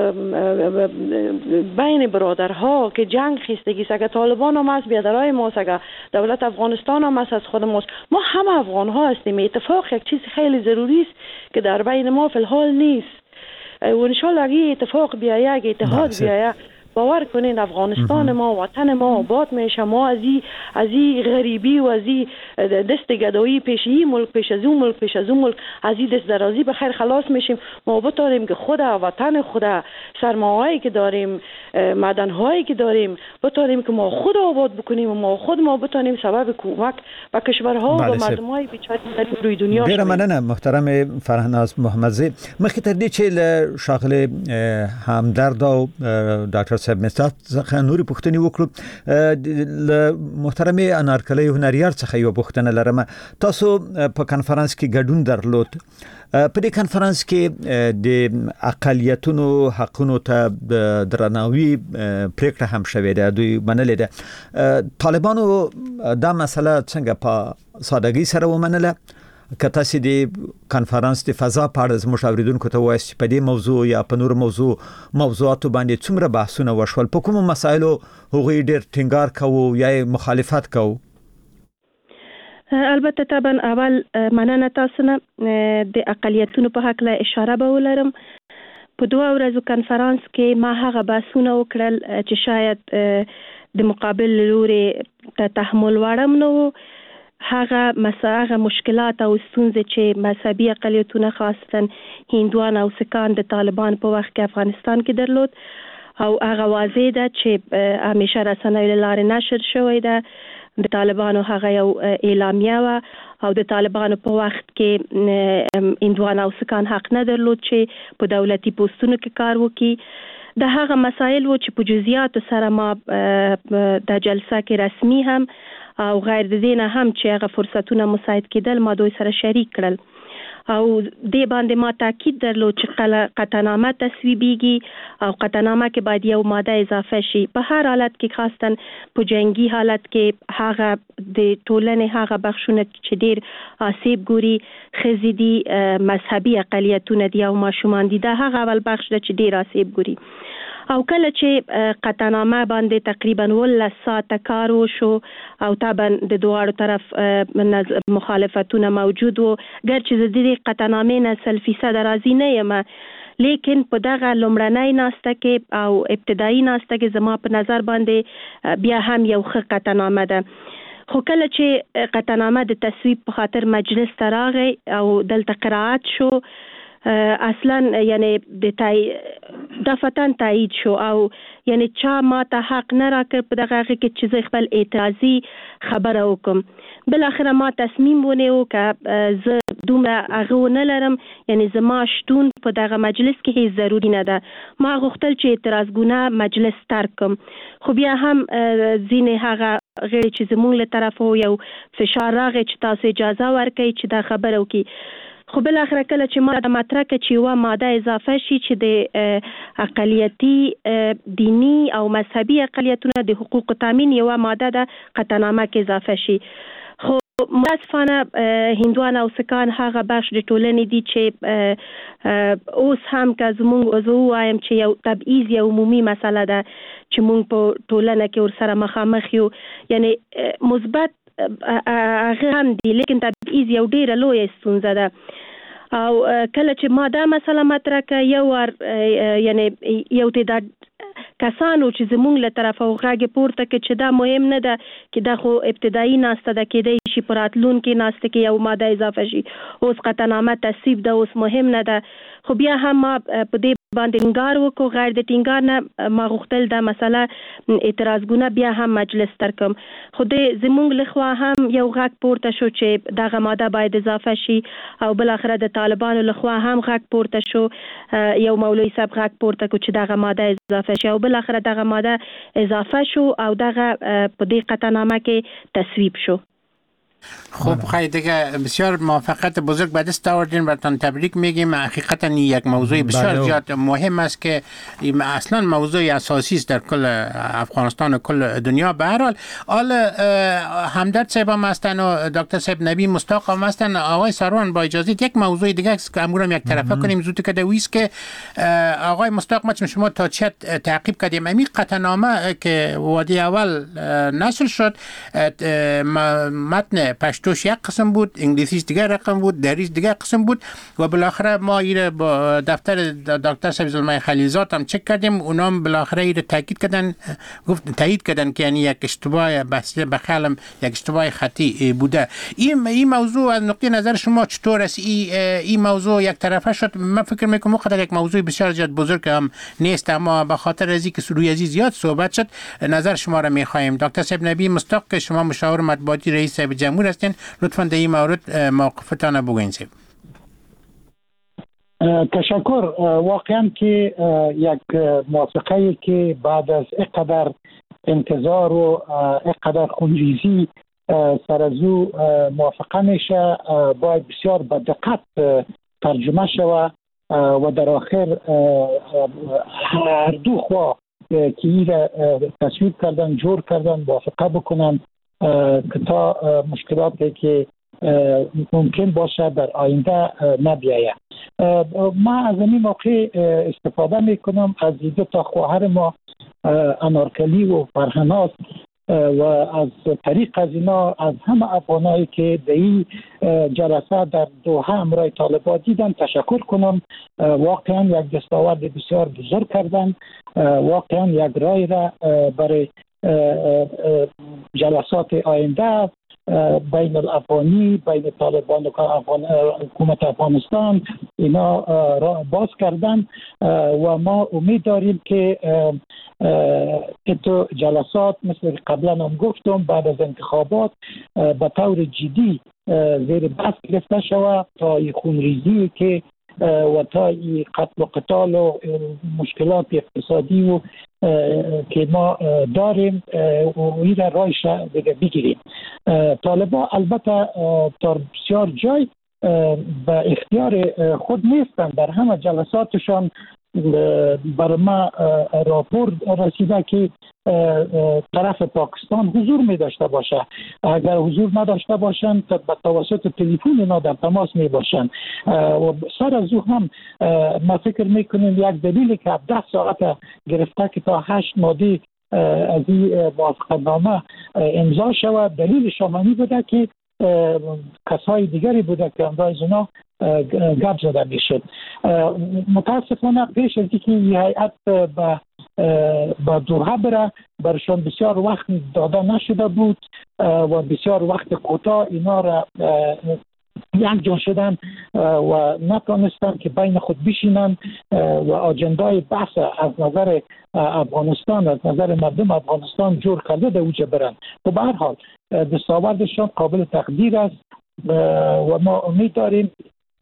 بین برادرها که جنگ خیستگی سگه طالبان هم از بیادرهای ما سگه دولت افغانستان هم از خود ماست، ما همه افغان ها هستیم. اتفاق یک چیز خیلی ضروری است که در بین ما فی الحال نیست و انشالله اگه اتفاق بیایه، اگه اتحاد بیایه، باور کنین افغانستان ما وطن ما آباد میشه. ما از این غریبی و از این دست گدایی پیش این ملک پیش از اون ملک پیش از اون ملک از این دست درازی به خیر خلاص میشیم. ما بتاریم که خود وطن خود سرمایه‌ای که داریم معدن‌هایی که داریم بتاریم که ما خود آباد بکنیم و ما بتانیم سبب کمک به کشورها و مردم‌های بیچاره در روی دنیا ډیره مننه محترم فرهناز محمدزی. مخکې تر دې چې له ښاغلي همدرد او ډاکټر صاحب مستات څخه نورې پوښتنې وکړو، له محترمې انارکلي هنریار څخه یو پوښتنه لرم. تاسو په کنفرانس کې ګډون درلود. په دې کنفرانس کې د اقلیتونو حقونو ته درناوي پریکړه هم شوې ده، دوی منلې ده. طالبانو دا مسله څنګه په سادهګۍ سره ومنله؟ که تاسو د کنفرانس د فضا په اړه زموږ اوریدونکو ته وایي چې په دې موضوع یا په نور موضوعاتو باندې څومره بحثونه وشول، په کومو مسایلو هغوی ډېر ټینګار کوو یا مخالفت کوو؟ البته طبعا اول مننه تاسو نه. د اقلیتونو په حق له اشاره به ولرم. په 2 ورځو کنفرانس کې ما هغه بحثونه وکړل چې شاید د مقابل لوري ته تحمل وړم نو هغه مشکلات او ستونزې چې مذهبي اقلیتونه خاصتا هندوان او سکان د طالبان په وخت کې افغانستان کې درلود او هغه واضح ده چې همیشه رسنیو له لارې نشر شوی ده. د طالبانو هغه یو اعلامیه و او د طالبانو په وخت کې هندوان او سکان حق نه درلود چې په دولتي پوستونو کې کار وکړي. د هغه مسایل و چې په جزئیاتو سره ما د جلسه کې رسمي هم او غیر د دې نه هم چې هغه فرصتونه مساعد کېدل ما دوی سره شریک کړل او دې باندې ما تاکید درلود چې قطعنامه تصویبیږي او قطعنامه کې باید یو ماده اضافه شي. په هر حالت کې خاصتا په جنگي حالت کې هغه د ټولنې هغه بخشونه چې ډېر آسیب ګوري ښځې دي، مذهبي اقلیتونه دي او ماشومان دي، دا هغه اول بخش ده چې ډېر آسیب ګوري. او کله چې قطعنامه باندې تقریبا 19 ساعته کار وشو او طبعا د دواړو طرف مخالفتونه موجود وو، ګرچې زه د دې قطعنامې نه 100% راضي نه یم، لیکن په دغه لومړنۍ ناسته کې او ابتدایي ناسته کې زما په نظر باندې بیا هم یو ښه قطعنامه ده. خو کله چې قطعنامه د تصویب په خاطر مجلس ته راغی او دلته قرائت شو، اصلا یعنی د دفتن تایید شو او یعنی چا ما ته حق نه راکړ په دغه کې چې زه خپل اعتراضي خبره وکم. بل اخره ما تصمیم ونیو که زه دومره هغه نه لرم، یعنی زما شتون په دغه مجلس کې هیڅ ضروري نه ده. ما غوښتل چې اعتراضګونه مجلس ترک کم، خو بیا هم ځینې هغه غیر چې زموږ له طرفه یو فشار راغی چې تاسو اجازه ورکړئ چې دا خبره وکړي. خو بل اخره کله چې ما د مطرح کې چې یوه ماده اضافه شي چې د اقلیتي دینی او مذهبي اقلیتونه د حقوق تامین یوه ماده د قطعنامه کې اضافه شي، خو متاسفانه هندوان او سکان هغه بخش د ټولنې دي چې اوس هم که زه ووایم چې یو تبعیض یو عمومي مسله ده چې موږ په ټولنه کې ورسره مخامخ یو، یعنی مثبت هغه هم دي لیکن تبعیض یو ډیره لویه ستونزه ده. او کله چې ما دا مسله مطرح کړه یعنی یو تعداد کسانو چې زموږ له طرفه غږ پورته کړ چې دا مهم نه ده چې دا خو ابتدایي ناسته ده، کېدای شي په راتلونکي ناسته کې یو ماده اضافه شي، اوس قطعنامه تصویب ده، اوس مهم نه ده. خو بیا هم ما په دې باندې ټینګار وکړو، غیر د ټینګار نه ما غوښتل دا مسله اعتراضګونه بیا هم مجلس ترکم. خو د زموږ لخوا هم یو غږ پورته شو چې دغه ماده باید اضافه شي او بل اخره د طالبانو لخوا هم غږ پورته شو، یو مولوی صاحب غږ پورته کړ چې دغه ماده اضافه شي او بل اخره دغه ماده اضافه شو او دغه په دې قطعنامه کې تصویب شو. خب خیلی دیگه بسیار موفقیت بزرگ به دست آوردین، براتون تبریک میگیم. حقیقتا یک موضوع بسیار زیاد مهم است که اصلا موضوع اساسی است در کل افغانستان و کل دنیا. به هر حال همدرد صاحب هم هستن و دکتر صاحب نبی مستاق هم هستن. آقای سروان با اجازه یک موضوع دیگه است که امروز یک طرفه کنیم زود که دویست که آقای مستاق ما شما تا چه تعقیب کردیم امی قطعنامه که وادی اول نشر شد، متن پشتوش یک قسم بود، انگلیسیش دیگر رقم بود، دریش دیگر قسم بود و بالاخره ما ایره با دفتر دکتر سبزالمای خلیلزاد هم چک کردیم، اونام بالاخره ایره تاکید کردن، گفت تایید کردن که یعنی یک اشتباه بخیالم یک اشتباه خطی بوده. این موضوع از نقطه نظر شما چطور است؟ این موضوع یک طرفه شد؟ من فکر میکنم قدر یک موضوع بسیار زیاد بزرگ هم نیست، اما به خاطر از اینکه روی ازی زیاد صحبت شد نظر شما را میخواهیم. دکتر صاحب نبی مصداق که شما مشاور مطبوعاتی رئیس صاحب جمهور هستین، لطفا در این مورد موقفتان بگوین. تشکر. واقعا که یک موافقه که بعد از اینقدر انتظار و اینقدر خونریزی سر از او موافقه میشه باید بسیار به دقت ترجمه شود و در آخر هر دو خوا که این تصویب کردن جور کردن موافقه بکنن که تا مشکلاتی که ممکن باشه در آینده نبیاید. ما از این موقع استفاده میکنم از دو تا خواهر ما انارکلی و فرهناز و از طریق از اینا از همه افغانایی که در این جلسه در دوحه امرای طالبان دیدن تشکر کنم. واقعا یک دستاورد بسیار بزرگ کردن، واقعا یک رای را برای جلسات آینده بین الافغانی، بین طالبان و حکومت افغانستان اینا را باز کردن و ما امید داریم که تو جلسات مثل قبلا هم گفتم بعد از انتخابات به طور جدی زیر بحث گرفته شود تا این خونریزی که و تا این قتل و قتال و مشکلات اقتصادی و که ما داریم و این را رایش دیگه بگیریم. طالبان البته تا بسیار جای به اختیار خود نیستن، در همه جلساتشان بر ما راپور رسیده که طرف پاکستان حضور می داشته باشه. اگر حضور نداشته باشند به توسط تلفن اینا در تماس می باشند و سر از او هم ما فکر می کنیم یک دلیلی که 10 ساعت گرفته که تا 8 ماده از این موافقتنامه امضا شود، دلیل شامانی بوده که کسای دیگری بوده که امضای اونا گپ زده میشد. متاسفانه پیش از اینکه این هیئت با دوحه بره برشان بسیار وقت داده نشده بود و بسیار وقت کوتاه اینا را یک جان شدن و نتونستن که بین خود بشینن و آجندای بحث از نظر افغانستان، از نظر مردم افغانستان جور کرده در اوجه برن. و به هر حال دستاوردشان قابل تقدیر است و ما امید داریم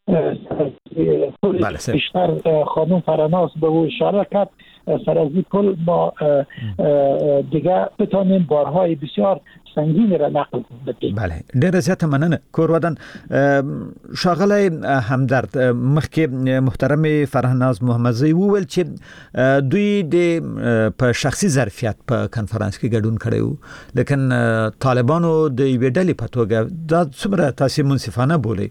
بیشتر خانم فرناز به او اشاره کرد سر از این کل ما دیگه بتانیم بارهای بسیار سنگین را نقل بدیم. بله ډیره زیاته مننه کورودن شاغلی همدرد مخکې محترم فرهناز محمدزی وویل چې دوی د په شخصي ظرفیت په کنفرانس کې ګډون کړی وو، لیکن طالبانو د یوې ډلې په توګه دا څومره تاسو منصفانه بولئ؟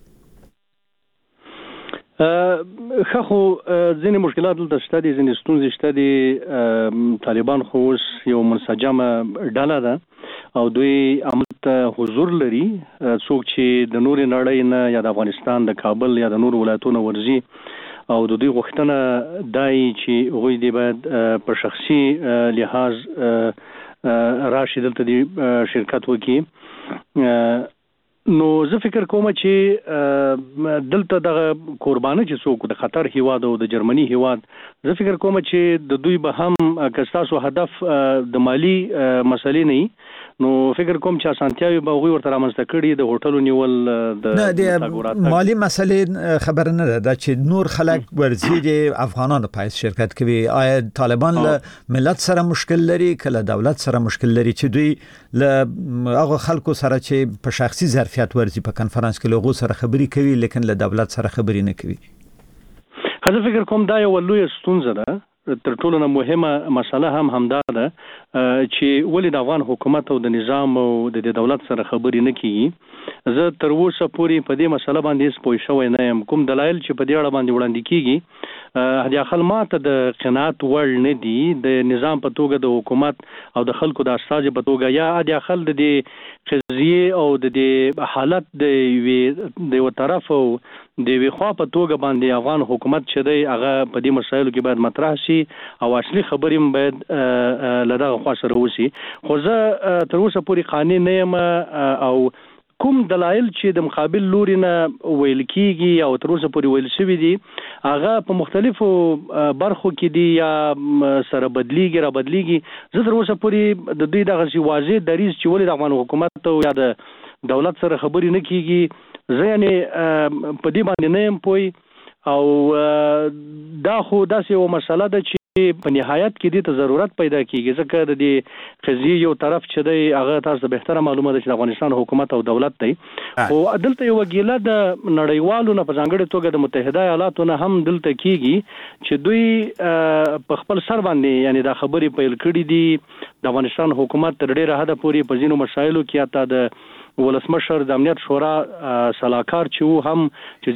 خو ځینې مشکلات دلته شته دي، ځینې ستونزې شته دي. طالبان خو اوس یو منسجمه ډله ده او دوی عملته حضور لري. څوک چې د نورې نړۍ نه یا د افغانستان د کابل یا د نورو ولایتونو ورځي او د دوی غوښتنه دای چې هغوی دې باید په شخصي لحاظ راشي دلته دې شرکت وکړي. نو زه فکر کوم چې دلته دغه قربانه چې څوک د قطر هیواد او د جرمني هیواد، زه فکر کوم چې د دوی به هم که ستاسو هدف د مالی مسلې نه، نو فکر کوم چې اسانتیاوي به هغوی ورته رامنځته کړي، د هوټلو نیول د مالی مسلې خبر نه ده چې نور خلک ورځي د افغانانو په شرکت کوي. آیا طالبان له ملت سره مشکل لري که له دولت سره مشکل لري چې دوی له هغه خلکو سره چې په شخصي ظرفیت ورځي په کنفرانس کې له هغو سره خبرې کوي لیکن له دولت سره خبرې نه کوي؟ زه فکر کوم دا یو لویه ستونزه ده. تر ټولو نه مهمه مسله هم همدا ده چې ولې د افغان حکومت او د نظام او د دولت سره خبرې نه کیږي. زه تر اوسه پورې په دې مسله باندې هیڅ پوه شوی نه یم. کوم دلایل چې په دې اړه باندې وړاندې کیږي هدي اخل ماته د قناعت وړ نه دي. د نظام په توګه د حکومت او د خلکو د استازي په توګه یا هدي اخل د قضیه او د حالت د یو طرف او د وی خوا په توګه باندې افغان حکومت چې دی هغه په دې مسایلو کې باید مطرح شي او اصلي خبرې هم باید له دغه خوا سره وشي. خو زه تر اوسه پورې قانع نه یم او کوم دلایل چې د مقابل لوري نه ویل کیږي او تر اوسه پورې ویل شوي دي هغه په مختلفو برخو کې دي یا سره بدلیږي را بدلیږي. زه تر اوسه پورې د دوی دغه واضح دریځ چې ولې د افغان حکومت او یا د دولت سره خبرې نه کیږي زه یعنې په دې باندې نه یم پوی او دا خو داسې یو مسله ده چې په نهایت کې دې ته ضرورت پیدا کیږي ځکه د دې قضیې یو طرف چې دی هغه تاسو ته بهتره معلومه ده چې د افغانستان حکومت او دولت دی. خو دلته یو ګیله د نړیوالو نه په ځانګړې توګه د متحده ایالاتو نه هم دلته کیږي چې دوی په خپل سر باندې یعنی دا خبرې پیل کړي دي. د افغانستان حکومت تر ډیره حده پورې په ځینو مسایلو کې حتی د ولسمشر د امنیت شورا سلاکار چې او هم چې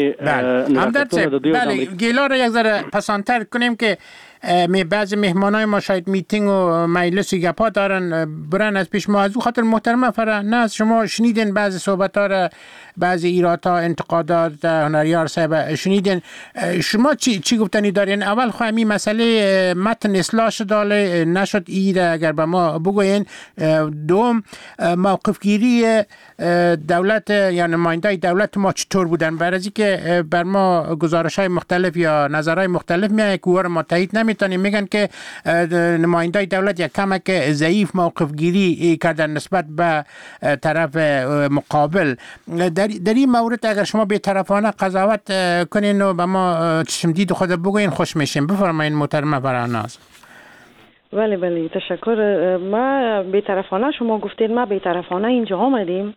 ځینې بله گیلا رو یک ذره پسانتر کنیم که بعضی مهمانای ما شاید میتینگ و مجلس و گپا دارن برن از پیش ما از او خاطر محترمه نه شما شنیدین بعضی صحبت ها را بعضی ایرادها انتقادات هنریار صاحب شنیدین شما چی گفتنی دارین؟ اول خواهی می مسئله متن اصلاح شده نشد ایره اگر به ما بگوین. دوم موقف گیری دولت یا نماینده دولت ما چطور بودن؟ برای که بر ما گزارش های مختلف یا نظرهای مختلف میاد که ما تایید نمیتونیم میگن که نماینده دولت یک کمک ضعیف موقف گیری کردن نسبت به طرف مقابل. در این مورد اگر شما بی‌طرفانه قضاوت کنین و به ما چشم دید خود بگوین خوش میشیم. بفرمایید محترمه فراناز. بله تشکر. ما بی‌طرفانه شما گفتید ما بی‌طرفانه اینجا آمدیم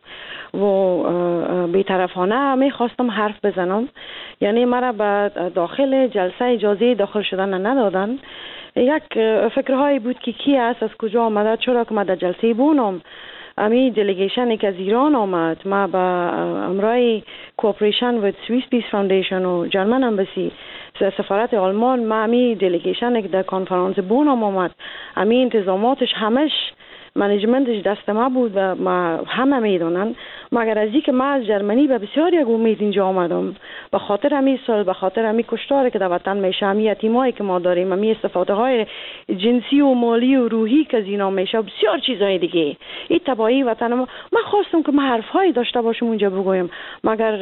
و بی‌طرفانه میخواستم حرف بزنم. یعنی مرا به داخل جلسه اجازه داخل شدن ندادن. یک فکرهایی بود که کی است از کجا آمده چرا که ما در جلسه بونم امی دلیگیشن که از ایران آمد ما با امرای کوپریشن و سوئیس پیس فاندیشن و جرمن امبسی سفارت آلمان ما امی دلیگیشن که در کنفرانس بون آمد امی انتظاماتش همش منیجمنتش دست ما بود و ما همه میدونن. مگر از اینکه ما از جرمنی به بسیار یک امید اینجا آمدم به خاطر همین سال به خاطر همین کشتاری که در وطن میشه همین یتیمایی که ما داریم همین استفاده های جنسی و مالی و روحی که از اینا میشه بسیار چیزای دیگه این تباهی وطن ما. من خواستم که ما حرفایی داشته باشم اونجا بگویم مگر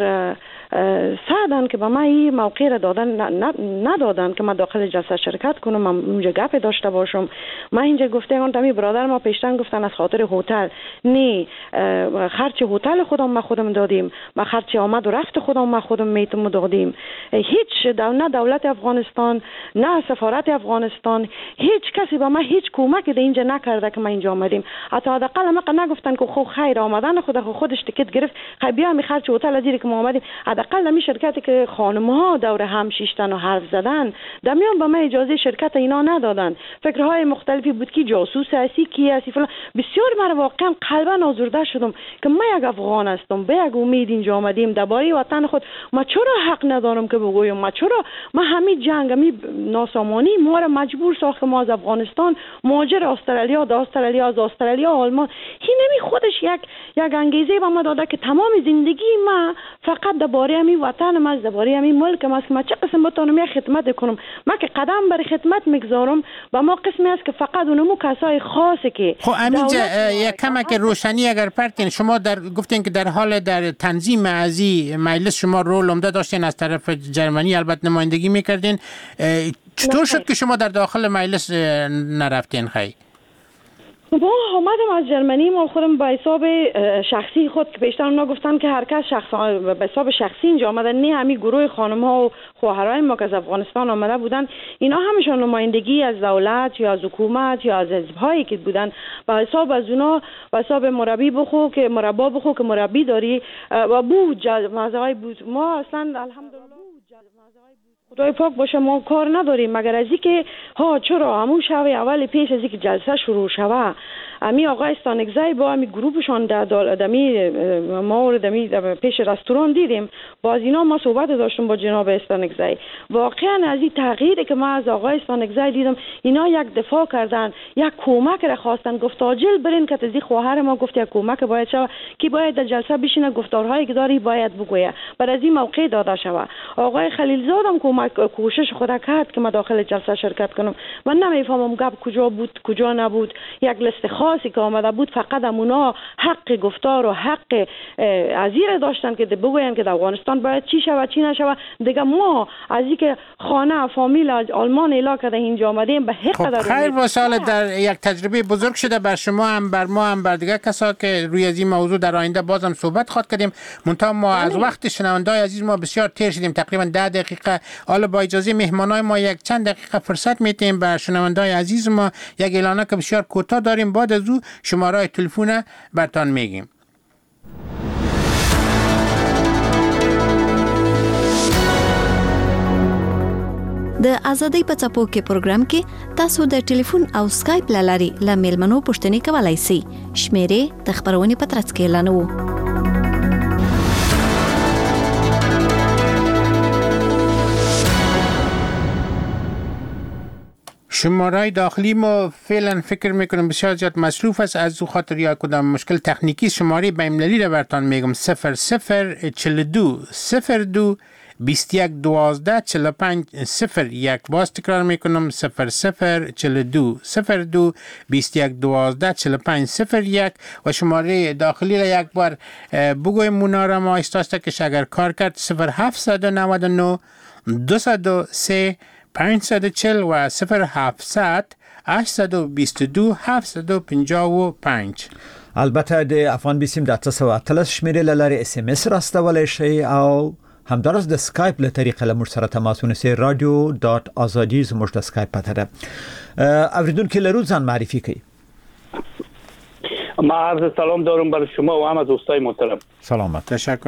سعدن که به ما این موقع را دادن ندادن که ما داخل جلسه شرکت کنم من اونجا گپ داشته باشم. من اینجا گفتم می برادر ما پیشتن گفتن از خاطر هتل نه خرچ هتل خودم دادیم ما خرچ آمد و رفت ما خودم میتونم دادیم. هیچ نه دولت افغانستان نه سفارت افغانستان هیچ کسی به ما هیچ کمک ده اینجا نکرده که ما اینجا آمدیم. حتی حداقل ما نگفتن که خیر آمدن خودش تیکت گرفت خیر بیا می خرچ هتل ازی که ما آمدیم. حداقل می شرکتی که خانم‌ها دور هم شیشتن و حرف زدن دمیان به ما اجازه شرکت اینا ندادن. فکرهای مختلفی بود که جاسوس هستی کی هستی فلان. بسیار من واقعا قلبا آزرده شدم که ما یک افغان هستم به یک امید اینجا آمدیم درباره وطن خود ما چرا حق ندارم که بگویم ما همین جنگ همین ناسامانی ما را مجبور ساخت که ما از افغانستان مهاجر استرالیا از استرالیا آلمان این نمی خودش یک انگیزه به ما داده که تمام زندگی ما فقط درباره همین وطن ما درباره همین ملک ما ما چه قسم بتونم خدمت کنم. ما که قدم بر خدمت میگذارم با ما قسمی است که فقط اونمو کسای خاصه که خب همینجا یک کمک روشنی اگر پرتین شما گفتین که در حال در تنظیم ازی مجلس شما رول عمده داشتین از طرف جرمنی البته نمایندگی میکردین چطور شد که شما در داخل مجلس نرفتین خیلی؟ ما آمدم از جرمنی ما خودم به حساب شخصی خود که پیشتر اونا گفتن که هر کس به حساب شخصی اینجا آمدن نه همین گروه خانم ها و خواهرای ما که از افغانستان آمده بودن اینا همشون نمایندگی از دولت یا از حکومت یا از حزب‌هایی که بودن به حساب از اونا به حساب مربی بخو که مربی داری و بود مزای بود ما اصلا الحمدلله خدای پاک باشه ما کار نداریم مگر از اینکه چرا همون شب اول پیش از اینکه جلسه شروع شوه امی آقای استانکزی با امی گروپشان دمی ما دمی پیش رستوران دیدیم باز اینا ما صحبت داشتم با جناب استانکزی واقعا از این تغییری که ما از آقای استانکزی دیدم اینا یک دفاع کردن یک کمک را خواستن گفت عاجل برین که تزی خواهر ما گفت یک کمک باید شوه کی باید در جلسه بشینه گفتارهایی که داری باید بگویه بر از این موقع داده شوه آقای خلیلزاد هم کوشش خود کرد که ما داخل جلسه شرکت کنم من نمیفهمم گپ کجا بود کجا نبود یک لیست خاصی که آمده بود فقط اونا حق گفتار و حق ازیر داشتن که بگوین که در افغانستان باید چی شود چی نشود دیگه ما از اینکه خانه فامیل آلمان اعلام کرده اینجا آمدیم به حق خب خیر وسال در یک تجربه بزرگ شده بر شما هم بر ما هم بر دیگه کسا که روی از این موضوع در آینده بازم صحبت خواهد کردیم منتها ما از وقت شنوندای عزیز ما بسیار تیر شدیم تقریبا 10 دقیقه حالا با اجازه مهمانای ما یک چند دقیقه فرصت میتیم به شنوندای عزیز ما یک اعلانه که بسیار کوتاه داریم بعد از او شماره تلفن برتان میگیم د ازادۍ په څپو کې پروګرام کې تاسو د ټلیفون او سکایپ لاري ل میلمنو پوښتنې کولای شئ شمیرې د خبرونې په ترڅ کې اعلانوو شماره داخلی ما فعلا فکر میکنم بسیار زیاد مصروف است از او خاطر یا کدام مشکل تکنیکی شماره بین‌المللی را براتون میگم 0042 02 21 12 45 01 باز تکرار میکنم 0042 02 21 12 45 01 و شماره داخلی را یک بار بگویم مونا را ما استاسته که اگر کار کرد 0799 203 540 و 0700 822 755 البته د افغان بیسیم د 913 شمیرې لاره اس ام اس راستولای شي او همدارس د سکایپ له طریقې له موږ سره تماس ونیسئ radio.azadi زموږ د سکایپ پته ده اوریدونکو لرو ځان معرفي کړئ ما عرض سلام دارم برای شما و هم از دوستای محترم سلامت تشکر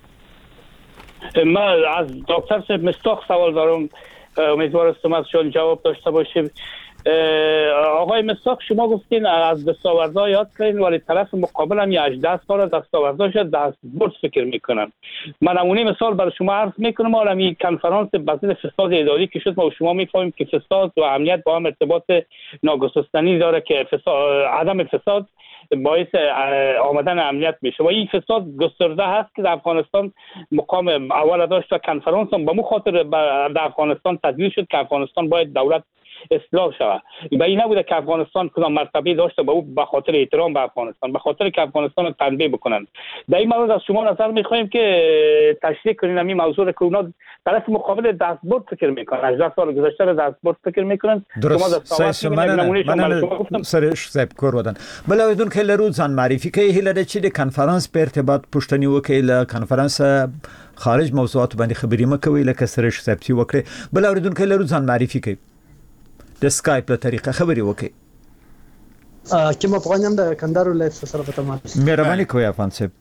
ما از دکتر صاحب مستاق سوال دارم امیدوارم ازشون جواب داشته باشیم آقای مستاق شما گفتین از دستاوردها یاد کردین ولی طرف مقابل هم 18 سال دستاوردهاش دستبرد فکر میکنن من نمونه مثال برای شما عرض میکنم حالا این کنفرانس بزرگ فساد اداری که شد ما و شما میفهمیم که فساد و امنیت با هم ارتباط ناگسستنی داره که عدم فساد باعث آمدن امنیت میشه و این فساد گسترده هست که در افغانستان مقام اول داشت و کنفرانس هم به مو خاطر در افغانستان تدوین شد که افغانستان باید دولت اصلاح شود و این نبوده که افغانستان کدام مرتبه داشته به او به خاطر احترام به افغانستان به خاطر که افغانستان رو تنبیه بکنن در این مورد از شما نظر میخوایم که تشریح کنین این موضوع رو که اونا طرف مقابل دستبرد فکر میکنن 18 سال گذشته رو دستبرد فکر میکنن درست من سرش صاحب کور ودان بلودون که لرو ځان معرفي کوي هله چې د کنفرانس په ارتباط پوښتنې وکړي له کنفرانس خارج موضوعات باندې خبرې مکوي لکه سرش صاحب چې وکړي بلودون که لرو ځان معرفي کوي د سکایپ له طریقه خبرې وکړي کوم افغانم د کندهار ولایت سره په تماس مهرباني کوي افغان صاحب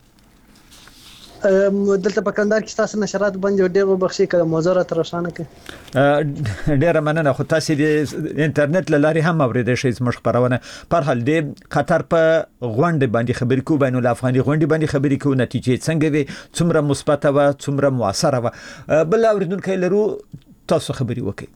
دلته په کندهار کې تاسو نشرات باندې ډېر وبخښي کله موضوع را ترشانه کې ډېر مننه خو تاسو د انټرنیټ لاري هم اوریدئ شئ زموږ خبرونه پر حال د قطر په غونډه باندې خبرې کوو بین الافغاني غونډه باندې خبرې کوو نتیجې څنګه وي څومره مثبت و څومره موثره و بل اوریدونکو لرو تاسو خبرې وکړئ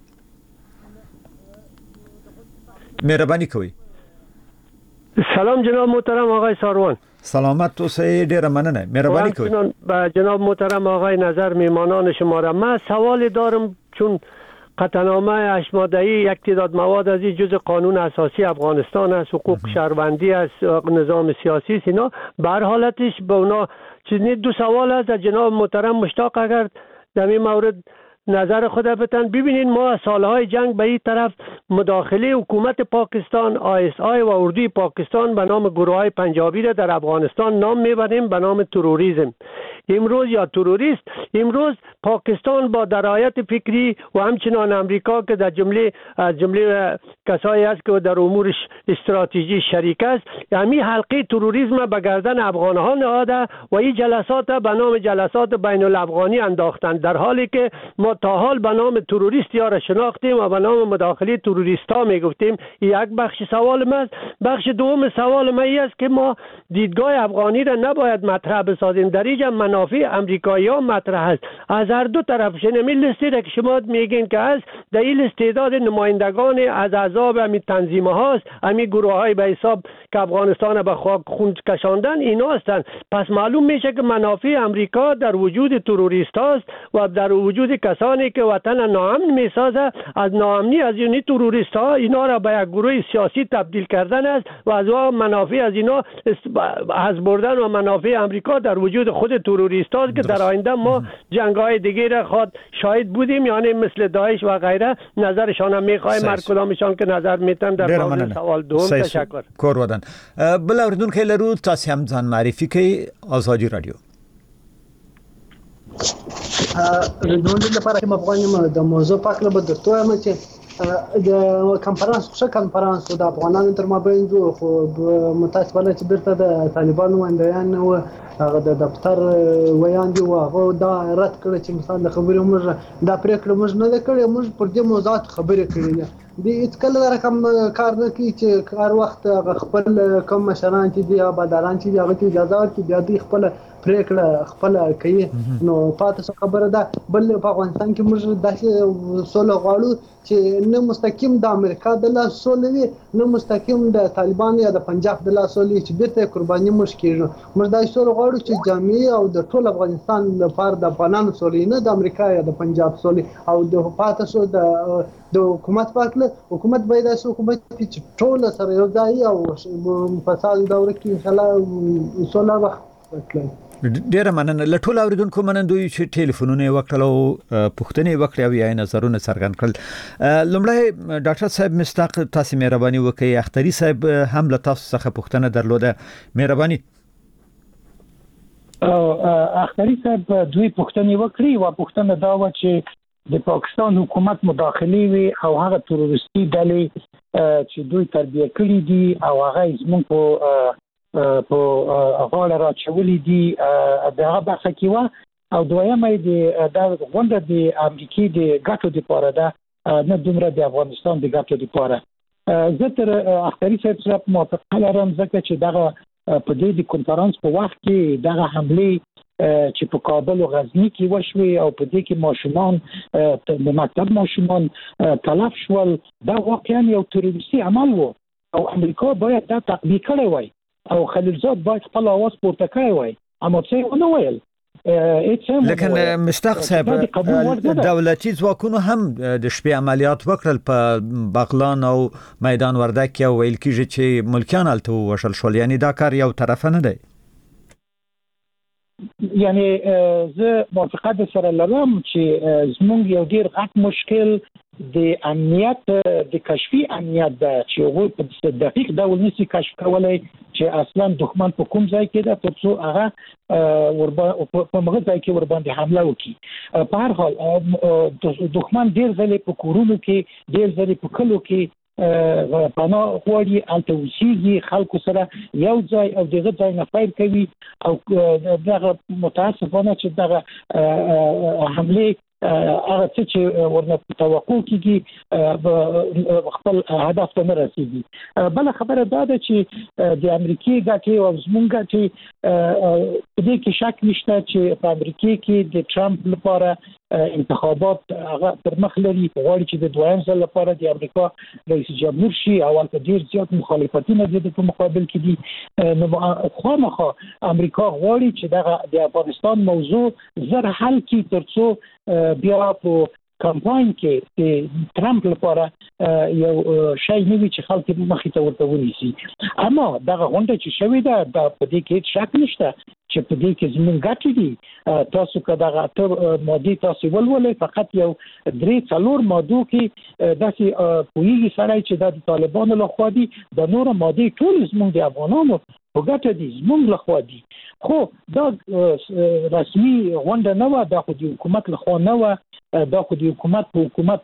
مهرباني کوي سلام جناب محترم آقای ساروان سلامت اوسئ ډیره مننه مهرباني کوي با جناب محترم آقای نظر میمانان شما را من سوال دارم چون قطعنامه 8 ماده‌ای یک تعداد مواد از این جزء قانون اساسی افغانستان است حقوق شهروندی است نظام سیاسی است اینا به هر حالتش به اونا چیزی دو سوال است از جناب محترم مشتاق اگر در این مورد نظر خود بتن ببینید ما از سالهای جنگ به این طرف مداخله حکومت پاکستان ISI و اردوی پاکستان به نام گروه‌های پنجابی را در افغانستان نام میبریم به نام تروریسم امروز یا تروریست. امروز پاکستان با درایت فکری و همچنان امریکا که در جمله کسایی است که در امور استراتژی شریک است، همین حلقه تروریسم به گردن افغانها نهاده و این جلسات به نام جلسات بین الافغانی انداختند، در حالی که ما تا حال به نام تروریست یا را شناختیم و به نام مداخله تروریستا میگفتیم. یک بخش سوال ما است. بخش دوم سوال ما است که ما دیدگاه افغانی را نباید مطرح بسازیم. در اینجا منافع امریکایی‌ها مطرح است از هر دو طرف. شنمی لیستی را که شما میگین که هست، در این استعداد نمایندگان از احزاب همین تنظیم‌ها هاست، همین گروه‌های به حساب که افغانستان به خاک خون کشاندن اینا هستند. پس معلوم میشه که منافع امریکا در وجود تروریست هاست و در وجود کسانی که وطن ناامن میسازه. از ناامنی از این تروریست ها اینا را به یک گروه سیاسی تبدیل کردن است و از منافع از اینا از بردن و منافع امریکا در وجود خود تروریست هاست که در آینده ما جنگ‌های دیگه را خود شاهد بودیم، یعنی مثل داعش و غیره. نظرشان هم میخوایم هر کدامشان که نظر میتن در مورد سوال دوم. تشکر. کور ودان بل اوریدونکو لرو تاسو هم ځان معرفي کوي آزادي رادیو. رضوان لپاره کوم افغاني د موضوع په اړه به درته وایم چې د کانفرنس د افغانانو تر مابین جو خو متاسفانه چې بیرته د طالبانو وندیان او هغه د دفتر ویان دی او هغه دا رد کړ چې مثلا د خبرې موږ دا پریکړه موږ نه کړې، موږ پر دې موضوعات خبرې کړې دي. د اتکل رقم کار نه کوي چې کار وخت خپل کوم مشران چې دی آباداران چې هغه ته اجازه ورکړي بیا دوی خپل پریکړه خپل کوي. نو پاتې خبره ده. بل په افغانستان کې موږ داسې سوله غواړو چې نه مستقیم د امریکا د لاس سوله وي، نه مستقیم د طالبان یا د پنجاب د لاس سوله چې بیرته قرباني موږ کیږو. موږ داسې سوله غواړو چې جامع او د ټول افغانستان لپاره د افغانانو سوله، نه د امریکا یا د پنجاب سوله. او د پاتې شو د حکومت پاکله حکومت باید داسې حکومت چې ټول سره یو ځای او فساد دوره کې ان شاء الله سوله وخت وکړي. ډیره مننه. له ټولو اوریدونکو منندوی چې ټلیفونونه وکړل او پوښتنې وکړې او یې نظرونه څرګند کړل. لومړی ډاکټر صاحب مستاق تاسو مهرباني وکړئ. اختری صاحب هم له تاسو څخه پوښتنه درلوده. مهرباني. اختری صاحب دوی پوښتنې وکړي او پوښتنه دا و چې د پاکستان حکومت مداخله وي او هغه تروریستي ډلې چې دوی تربیه کړې دي او هغه زموږ په غاړه راچولې دي دغه برخه کې و. او دویمه د غونډه د امریکای د ګټو لپاره ده، نه دومره د افغانستان د ګټو لپاره. زه تر اختری صاحب سره موافقه لرم ځکه چې دغه په دې د کنفرانس په وخت کې دغه حمله چې په کابل او غزنی کې وشوي او په دې کې ماشومان د مکتب ماشومان تلف شول، دا واقعا یو تروریستي عمل و او امریکا باید دا تطبیق کړی وای او خلیلزاد باید خپل आवाज پورته کړی وای، اما څه ونه ویل. لیکن مشتاق صاحب دولتي ځواکونو هم د شپې عملیات وکړل په بغلان او میدان وردک کې، ویل کېږي چې ملکیان هلته ووژل شول. یعنی دا کار یو طرفه نه دی. یعنی زه موافقت سره لرم چې زموږ یو ډیر غټ مشکل د امنیت د کشفي امنیت ده چې هغه په دقیق ډول نشي کشف کولای چې اصلا دښمن په کوم ځای کې ده ترڅو هغه په هغه ځای کې ور باندې حمله وکړي. په هر حال دښمن ډیر ځله په کورونو کې، ډیر ځله په کلو کې پناه غواړي، هلته اوسېږي، خلکو سره یو ځای او دغه ځای نه پیل کوي او دغه متاسفانه چې دغه حمله هغه څه چې ورنه توقع کیږي خپل هدف ته نه رسیږي. بل خبره دا ده چې د امریکای ګټې او زمونږ ګټې په دې کې شک نشته چې په امریکای کې د ټرمپ لپاره انتخابات هغه پر مخ لري، غواړي چې د دویم ځل لپاره د امریکا رئیس جمهور شي او البته ډیر زیات مخالفتونه د په مقابل کې دي. نو خامخا امریکا غواړي چې د افغانستان موضوع زر حل کړي ترڅو بیا په کمپاین کې د ټرمپ لپاره یو شی نیوي چې خلک مخې ته ورته ونیسي. اما دغه غونډه چې شوې ده په دې کې شک نشته چې په دې کې زموږ ګټې دي. تاسو که دغه مادي تاسو ولولئ، فقط یو 3-4 مادو کې داسې پوهیږي سړی چې د طالبانو لخوا دي، د نور مادي ټول زموږ د افغانانو په ګټه دي زموږ لخوا دي خو دا رسمي غونډه نه و دا خو د حکومت لخوا نه و دا خو د حکومت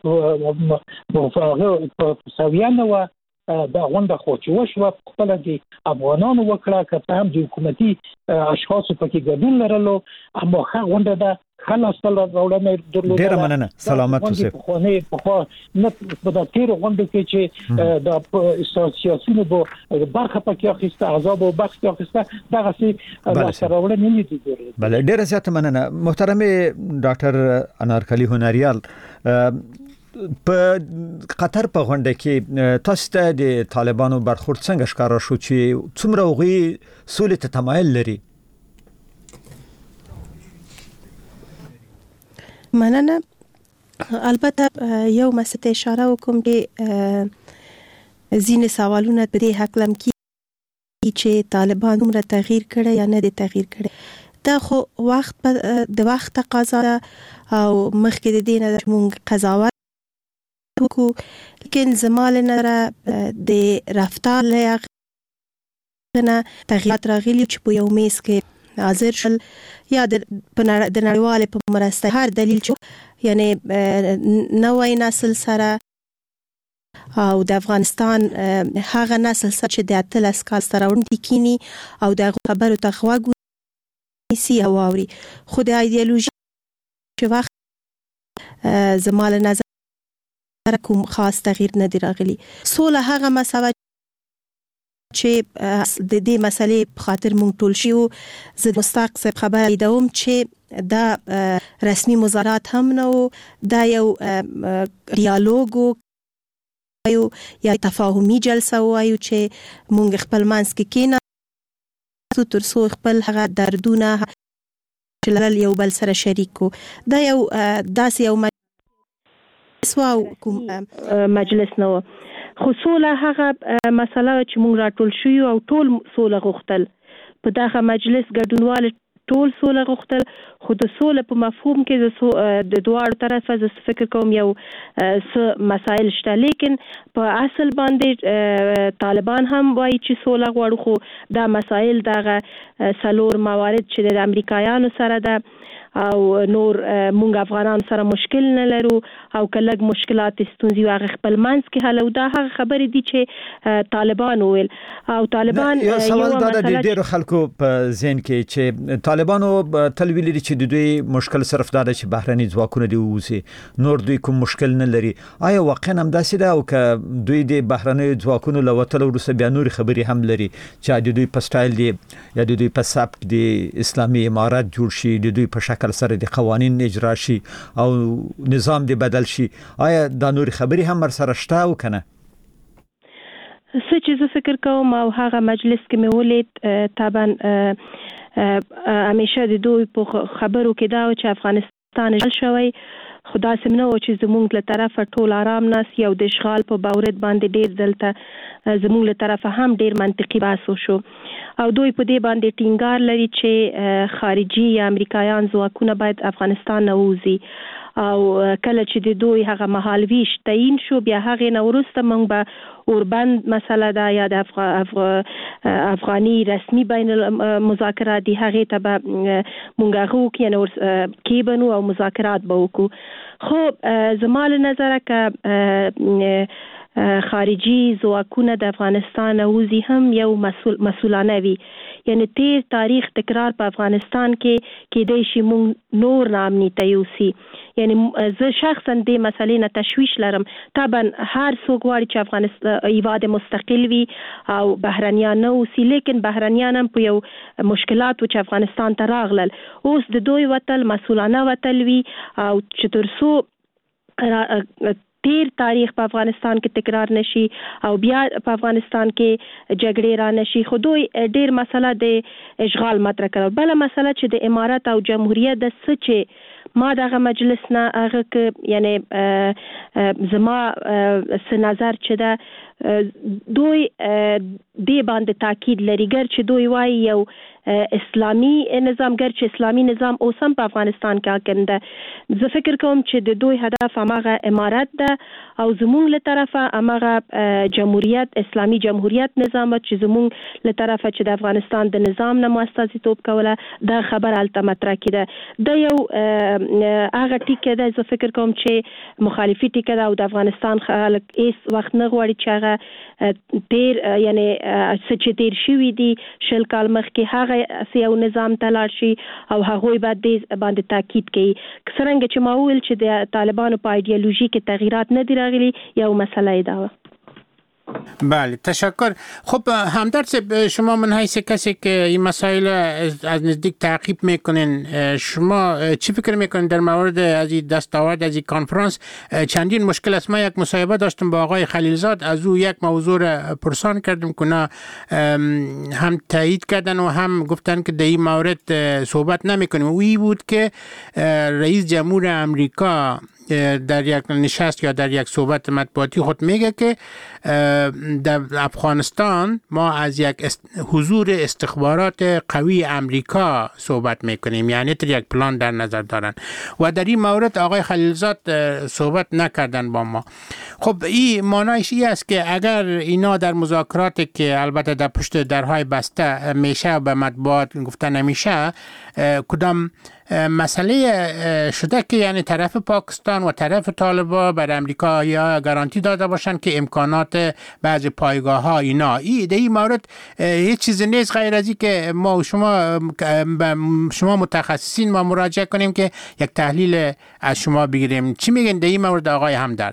په سویه نه و دا غونډه خو چې وشوه خپل د افغانانو وکړه که په هم د حکومتي اشخاصو پکې ګډون لرلو اما ښه غونډه ده خلاص راوړنه درلوده ډیره مننه سلامت اوسئ په نه په د تیر غونډه کې چې د سیاسيونو به برخه پکې اخیسته احزاب او برخه اخیسته دغه سي راوړنه نه دي بله ډیره زیاته مننه محترم ډاکټر انارکلي هنریال په قطر په غونډه کې تاسو ته د طالبانو برخورد څنګه ښکارا شو چې څومره وغي سولې ته تمایل لري مننه البته یو مسته اشاره وکم چې زین سوالونه په دې حق لم کې چې طالبان عمر تغییر کړي یا نه دي تغییر کړي دا خو وخت د وخت تقاضا او مخکې د دې نه موږ قضاوت وکړو لیکن زمال نه د رفتار لغنه تغییرات راغلي چې په یو میز کې حاضر شل یا د نړیوال په مرسته هر دلیل چې یعنی نوې نسل سره او د افغانستان هغه نسل سره چې د اتلس کال سره وړاندې کینی او د خبرو ته غوږ نیسي او اوري خو د ایدئولوژي چې وخت زمال نظر کوم خاص تغییر نه دی راغلی سوله هغه مسله چې د دې مسلې په خاطر مونږ ټول شو زه مستحق خبر ایدوم چې دا رسمي مذاکرات هم نه دا یو ډیالوګ یا تفاهمي جلسه وایو چې مونږ خپل منځ کې کېناستو تر څو خپل هغه دردونه چې یو بل سره شریکو دا یو داسې یو سواو کوم مجلس نو خو سوله هغه مسله چې موږ راټول شو او ټول سوله غوښتل په دغه مجلس ګډونوال ټول سوله غوښتل خو د سوله په مفهوم کې د دوه طرفه ز فکر کوم یو مسائل شته لیکن په اصل باندې طالبان هم وایي چې سوله غواړي خو دا مسائل دغه سلور موارد چې د امریکایانو سره ده او نور مونږ افغانان سره مشکل نه لرو او کله مشکلات ستونزې واغ خپل منځ کې حل او دا هغه خبرې دي چې طالبان ویل او طالبان یو سوال دا د ډیرو خلکو په ذهن کې چې طالبانو تل ویلي چې د دوی مشکل صرف دا چې بهرني ځواکونه دی ووسی نور دوی کوم مشکل نه لري آیا واقعا هم داسې ده او که دوی د بهرني ځواکونو لوتلو وروسته بیا نور خبرې هم لري چې د دوی په سټایل دی یا د دوی په سبک دی اسلامي امارات جوړ شي د دوی په شکل سره د قوانین اجرا شي او نظام دی بدل شي آیا دا نور خبرې هم سره شته او کنه چې زه فکر کوم او هغه مجلس کې مې ولید طبعا همیشه د دوی په خبرو کې دا چې افغانستان جل شوی خدا سمنه و چې زمونږ له طرفه ټول آرام ناس یو د اشغال په باورت باندې ډیر دلته زمونږ له طرفه هم ډیر منطقي بحث وشو او دوی په دې باندې ټینګار لري چې خارجي یا امریکایان ځواکونه باید افغانستان نه ووځي او کله چې د دوی هغه مهالویش تعیین شو بیا هغه نه وروسته موږ به اوربند مسله ده یا د افغاني رسمي بین المذاکرات دی هغه ته به موږ هغه کې بنو او مذاکرات به وکړو خو زمال نظر که خارجي ځواکونه د افغانستان اوزي هم یو مسؤلانه وي یعنی تیر تاریخ تکرار په افغانستان کې د شي مونږ نور نامنیته یوسي یعنی زه شخصا د مسلې نه تشویش لرم طبعا هر څوک غواړي چې افغانستان ایواد مستقل وي او بهرنیان نه اوسي لیکن بهرنیان هم په یو مشکلات چې افغانستان ته راغلل اوس د دوی وتل مسؤلانه وتل وي او چې تر څو تیر تاریخ په افغانستان کې تکرار نشي او بیا په افغانستان کې جګړې را نشي خو دوی ډیر مسله د اشغال مطرح کړو بل مسله چې د امارات او جمهوریت د سچ ما دغه مجلس نه هغه کې یعنی زما س نظر چې دا دوی د باندې تاکید لري ګر چې دوی وايي یو اسلامی نظام گرچه اسلامی نظام اوسم په افغانستان کې حاکم ده. زه فکر کوم چې د دوی هدف هماغه امارت ده او زمونږ له طرفه هماغه جمهوریت اسلامی جمهوریت نظام چې زمونږ له طرفه چې د افغانستان د نظام نه مؤسساتیتوب کوله دا خبر الته مطرح کړه. دا یو هغه ټیکه ده زه فکر کوم چې مخالفي ټیکه ده او د افغانستان خلک هیڅ وخت نه غواړي چې هغه تیر یعنی چې تیر شوي دي شل کال مخکې هغه یو نظام ته لاړ شي او هغوی باندې تاکید کوي. څرنګه چې ما وویل چې د طالبانو په ایدئولوژي کې تغییرات نه دي راغلي یو مسئله ده. بله تشکر. خب همدرد شما من حیث کسی که این مسائل از نزدیک تعقیب میکنین شما چی فکر میکنین در مورد از این دستاورد از این کنفرانس؟ چندین مشکل است. من یک مصاحبه داشتم با آقای خلیلزاد از او یک موضوع پرسان کردم که هم تایید کردن و هم گفتن که در این مورد صحبت نمیکنیم. اوی بود که رئیس جمهور امریکا در یک نشست یا در یک صحبت مطبوعاتی خود میگه که در افغانستان ما از یک حضور استخبارات قوی امریکا صحبت میکنیم، یعنی در یک پلان در نظر دارن و در این مورد آقای خلیلزاد صحبت نکردن با ما. خب این معنیش این است که اگر اینا در مذاکراتی که البته در پشت درهای بسته میشه به مطبوعات گفتن نمیشه کدام مسئله شده که یعنی طرف پاکستان و طرف طالبان بر امریکا یا گارانتی داده باشن که امکانات بعضی پایگاه ها اینا این مورد هیچ چیز نیست غیر از این که ما و شما متخصصین ما مراجعه کنیم که یک تحلیل از شما بگیریم. چی میگن در این مورد آقای همدرد؟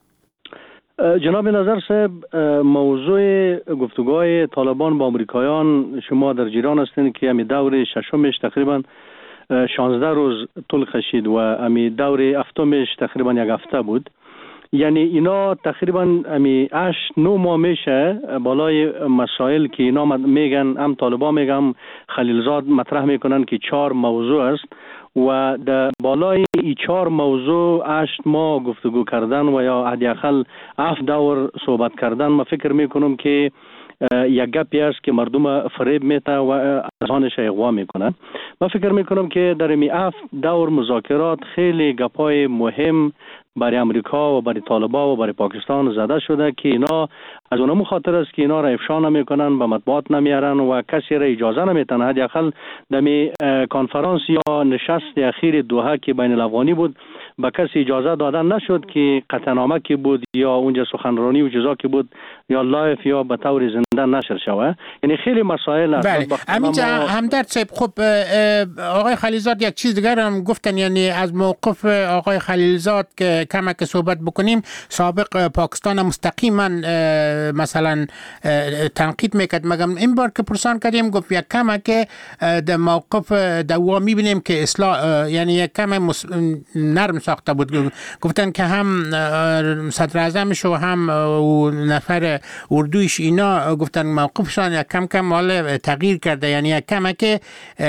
جناب نظر صاحب، موضوع گفتگوهای طالبان با امریکایان شما در جریان هستین که همی دور ششمش تقریبا 16 روز طول کشید و همی دور هفتمش تقریبا یک هفته بود. یعنی اینا تقریبا همی 8-9 ماه میشه بالای مسائل که اینا میگن، هم طالبان میگن هم خلیلزاد مطرح میکنن که 4 موضوع است و در بالای این 4 موضوع 8 ماه گفتگو کردن و یا حداقل 7 دور صحبت کردن. ما فکر میکنم که یک گپی است که مردم فریب میته و اذهانش اغوا میکنن. ما فکر میکنم که در این 7 دور مذاکرات خیلی گپای مهم برای امریکا و برای طالبان و برای پاکستان زده شده که اینا از اونم خاطر است که اینا را افشا نمیکنن، به مطبوعات نمیارن و کسی را اجازه نمیتن. حداقل دمی کنفرانس یا نشست اخیر دوحه که بین الافغانی بود به کسی اجازه دادن نشد که قطعنامه که بود یا اونجا سخنرانی و چیزا که بود یا لایف یا به طور زنده نشر شوه. یعنی خیلی مسائل است. بله. همینجا همدرد صاحب، خب آقای خلیلزاد یک چیز دیگر هم گفتن، یعنی از موقف آقای خلیلزاد که کمک صحبت بکنیم، سابق پاکستان مستقیما مثلا تنقید میکرد، مگم این بار که پرسان کردیم گفت یک کمک در موقف دوا میبینیم که اصلاح یعنی یک کم نرم ساخته بود. گفتن که هم صدر اعظمش و هم نفر اردویش اینا گفتن موقفشان یک کم مال تغییر کرده، یعنی یک کم که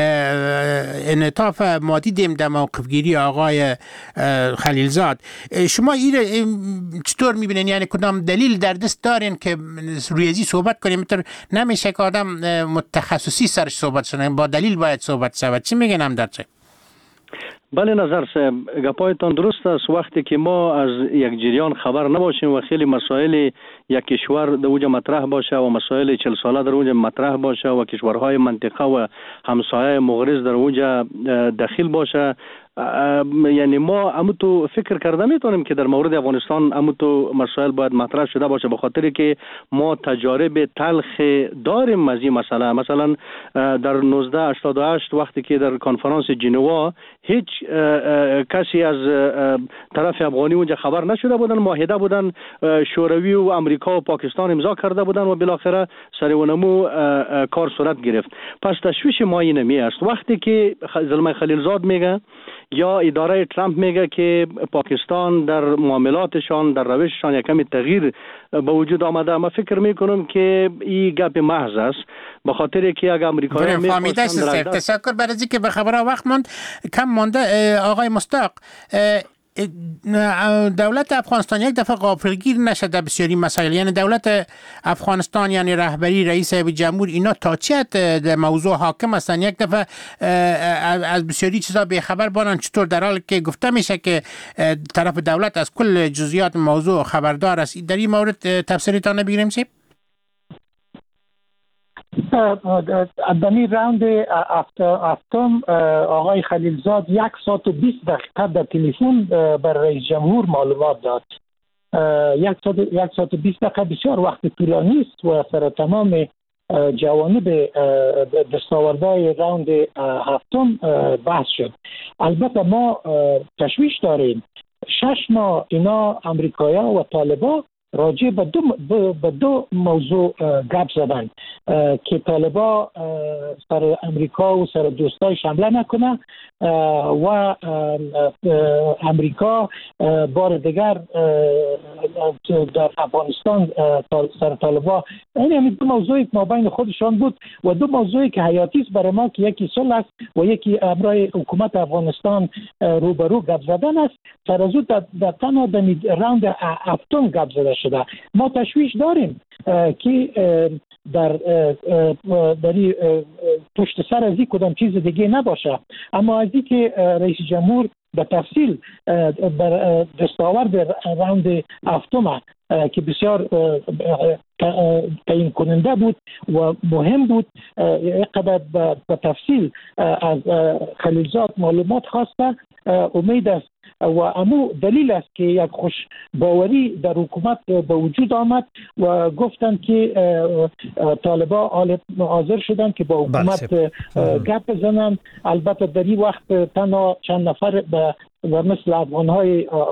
انعطاف ما دیدیم در موقف گیری آقای خلیلزاد. شما این چطور میبینین؟ یعنی کدام دلیل در دست دارین که روی ازی صحبت کنیم؟ نمیشه که آدم متخصصی سرش صحبت شده، با دلیل باید صحبت شود. چی میگن همدرد صاحب؟ بله نظر صاحب، گپایتان درست است. وقتی که ما از یک جریان خبر نباشیم و خیلی مسائل یک کشور در اونجا مطرح باشه و مسائل 40 ساله در اونجا مطرح باشه و کشورهای منطقه و همسایه مغرض در اونجا داخل باشه، یعنی ما اموتو فکر کرده میتونیم که در مورد افغانستان اموتو مسائل باید مطرح شده باشه، به خاطر که ما تجارب تلخ داریم از این مسئله. مثلا در 1988 وقتی که در کنفرانس جنوا هیچ کسی از طرف افغانی اونجا خبر نشده بودن، معاهده بودن شوروی و امریکا و پاکستان امضا کرده بودن و بالاخره سر و نمو کار صورت گرفت. پس تشویش ما اینه می است. وقتی که زلمه خلیلزاد میگه یا اداره ترامپ میگه که پاکستان در معاملاتشان در روششان یکمی تغییر به وجود آمده، ما فکر میکنم که این گپ محض است، به خاطر که اگه امریکایی تشکر برای اینکه به خبرها وقت ماند کم مانده. آقای مستاق، دولت افغانستان یک دفعه غافلگیر نشد در بسیاری مسائل، یعنی دولت افغانستان یعنی رهبری رئیس جمهور اینا تا چه حد موضوع حاکم هستن، یک دفعه از بسیاری چیزا بیخبر بانن، چطور در حالی که گفته میشه که طرف دولت از کل جزئیات موضوع خبردار است. در این مورد تفسیرتان بگیریم چی؟ دمی راوند هفتم آقای خلیلزاد 1 ساعت و 20 دقیقه در تلفن بر رئیس جمهور معلومات داد. 1 ساعت و 20 دقیقه بسیار وقت طولانی است و سر تمام جوانب دستاوردهای راوند هفتم بحث شد. البته ما تشویش داریم 6 ماه اینا امریکایا و طالبا راجع به دو موضوع گپ زدن که طالبا سر امریکا و سر دوستایش حمله نکنه و امریکا بار دیگر در افغانستان سر طالبا. این دو موضوعی که ما بین خودشان بود و دو موضوعی که حیاتی است برای ما که یکی صلح است و یکی امرای حکومت افغانستان روبرو گپ زدن است. سر از او در تنها راوند هفتم گپ زده شده. ما تشویش داریم که در پشت سر از این کدام چیز دیگه نباشه، اما از این که رئیس جمهور به تفصیل بر دستاورد راوند هفتم که بسیار تعیین کننده بود و مهم بود اینقدر به تفصیل از خلیلزاد معلومات خواسته، امید است و امو دلیل است که یک خوش باوری در حکومت به وجود آمد و گفتند که طالبا حاضر شدند که با حکومت گپ بزنند. البته در این وقت تنها چند نفر و مثل افغانهای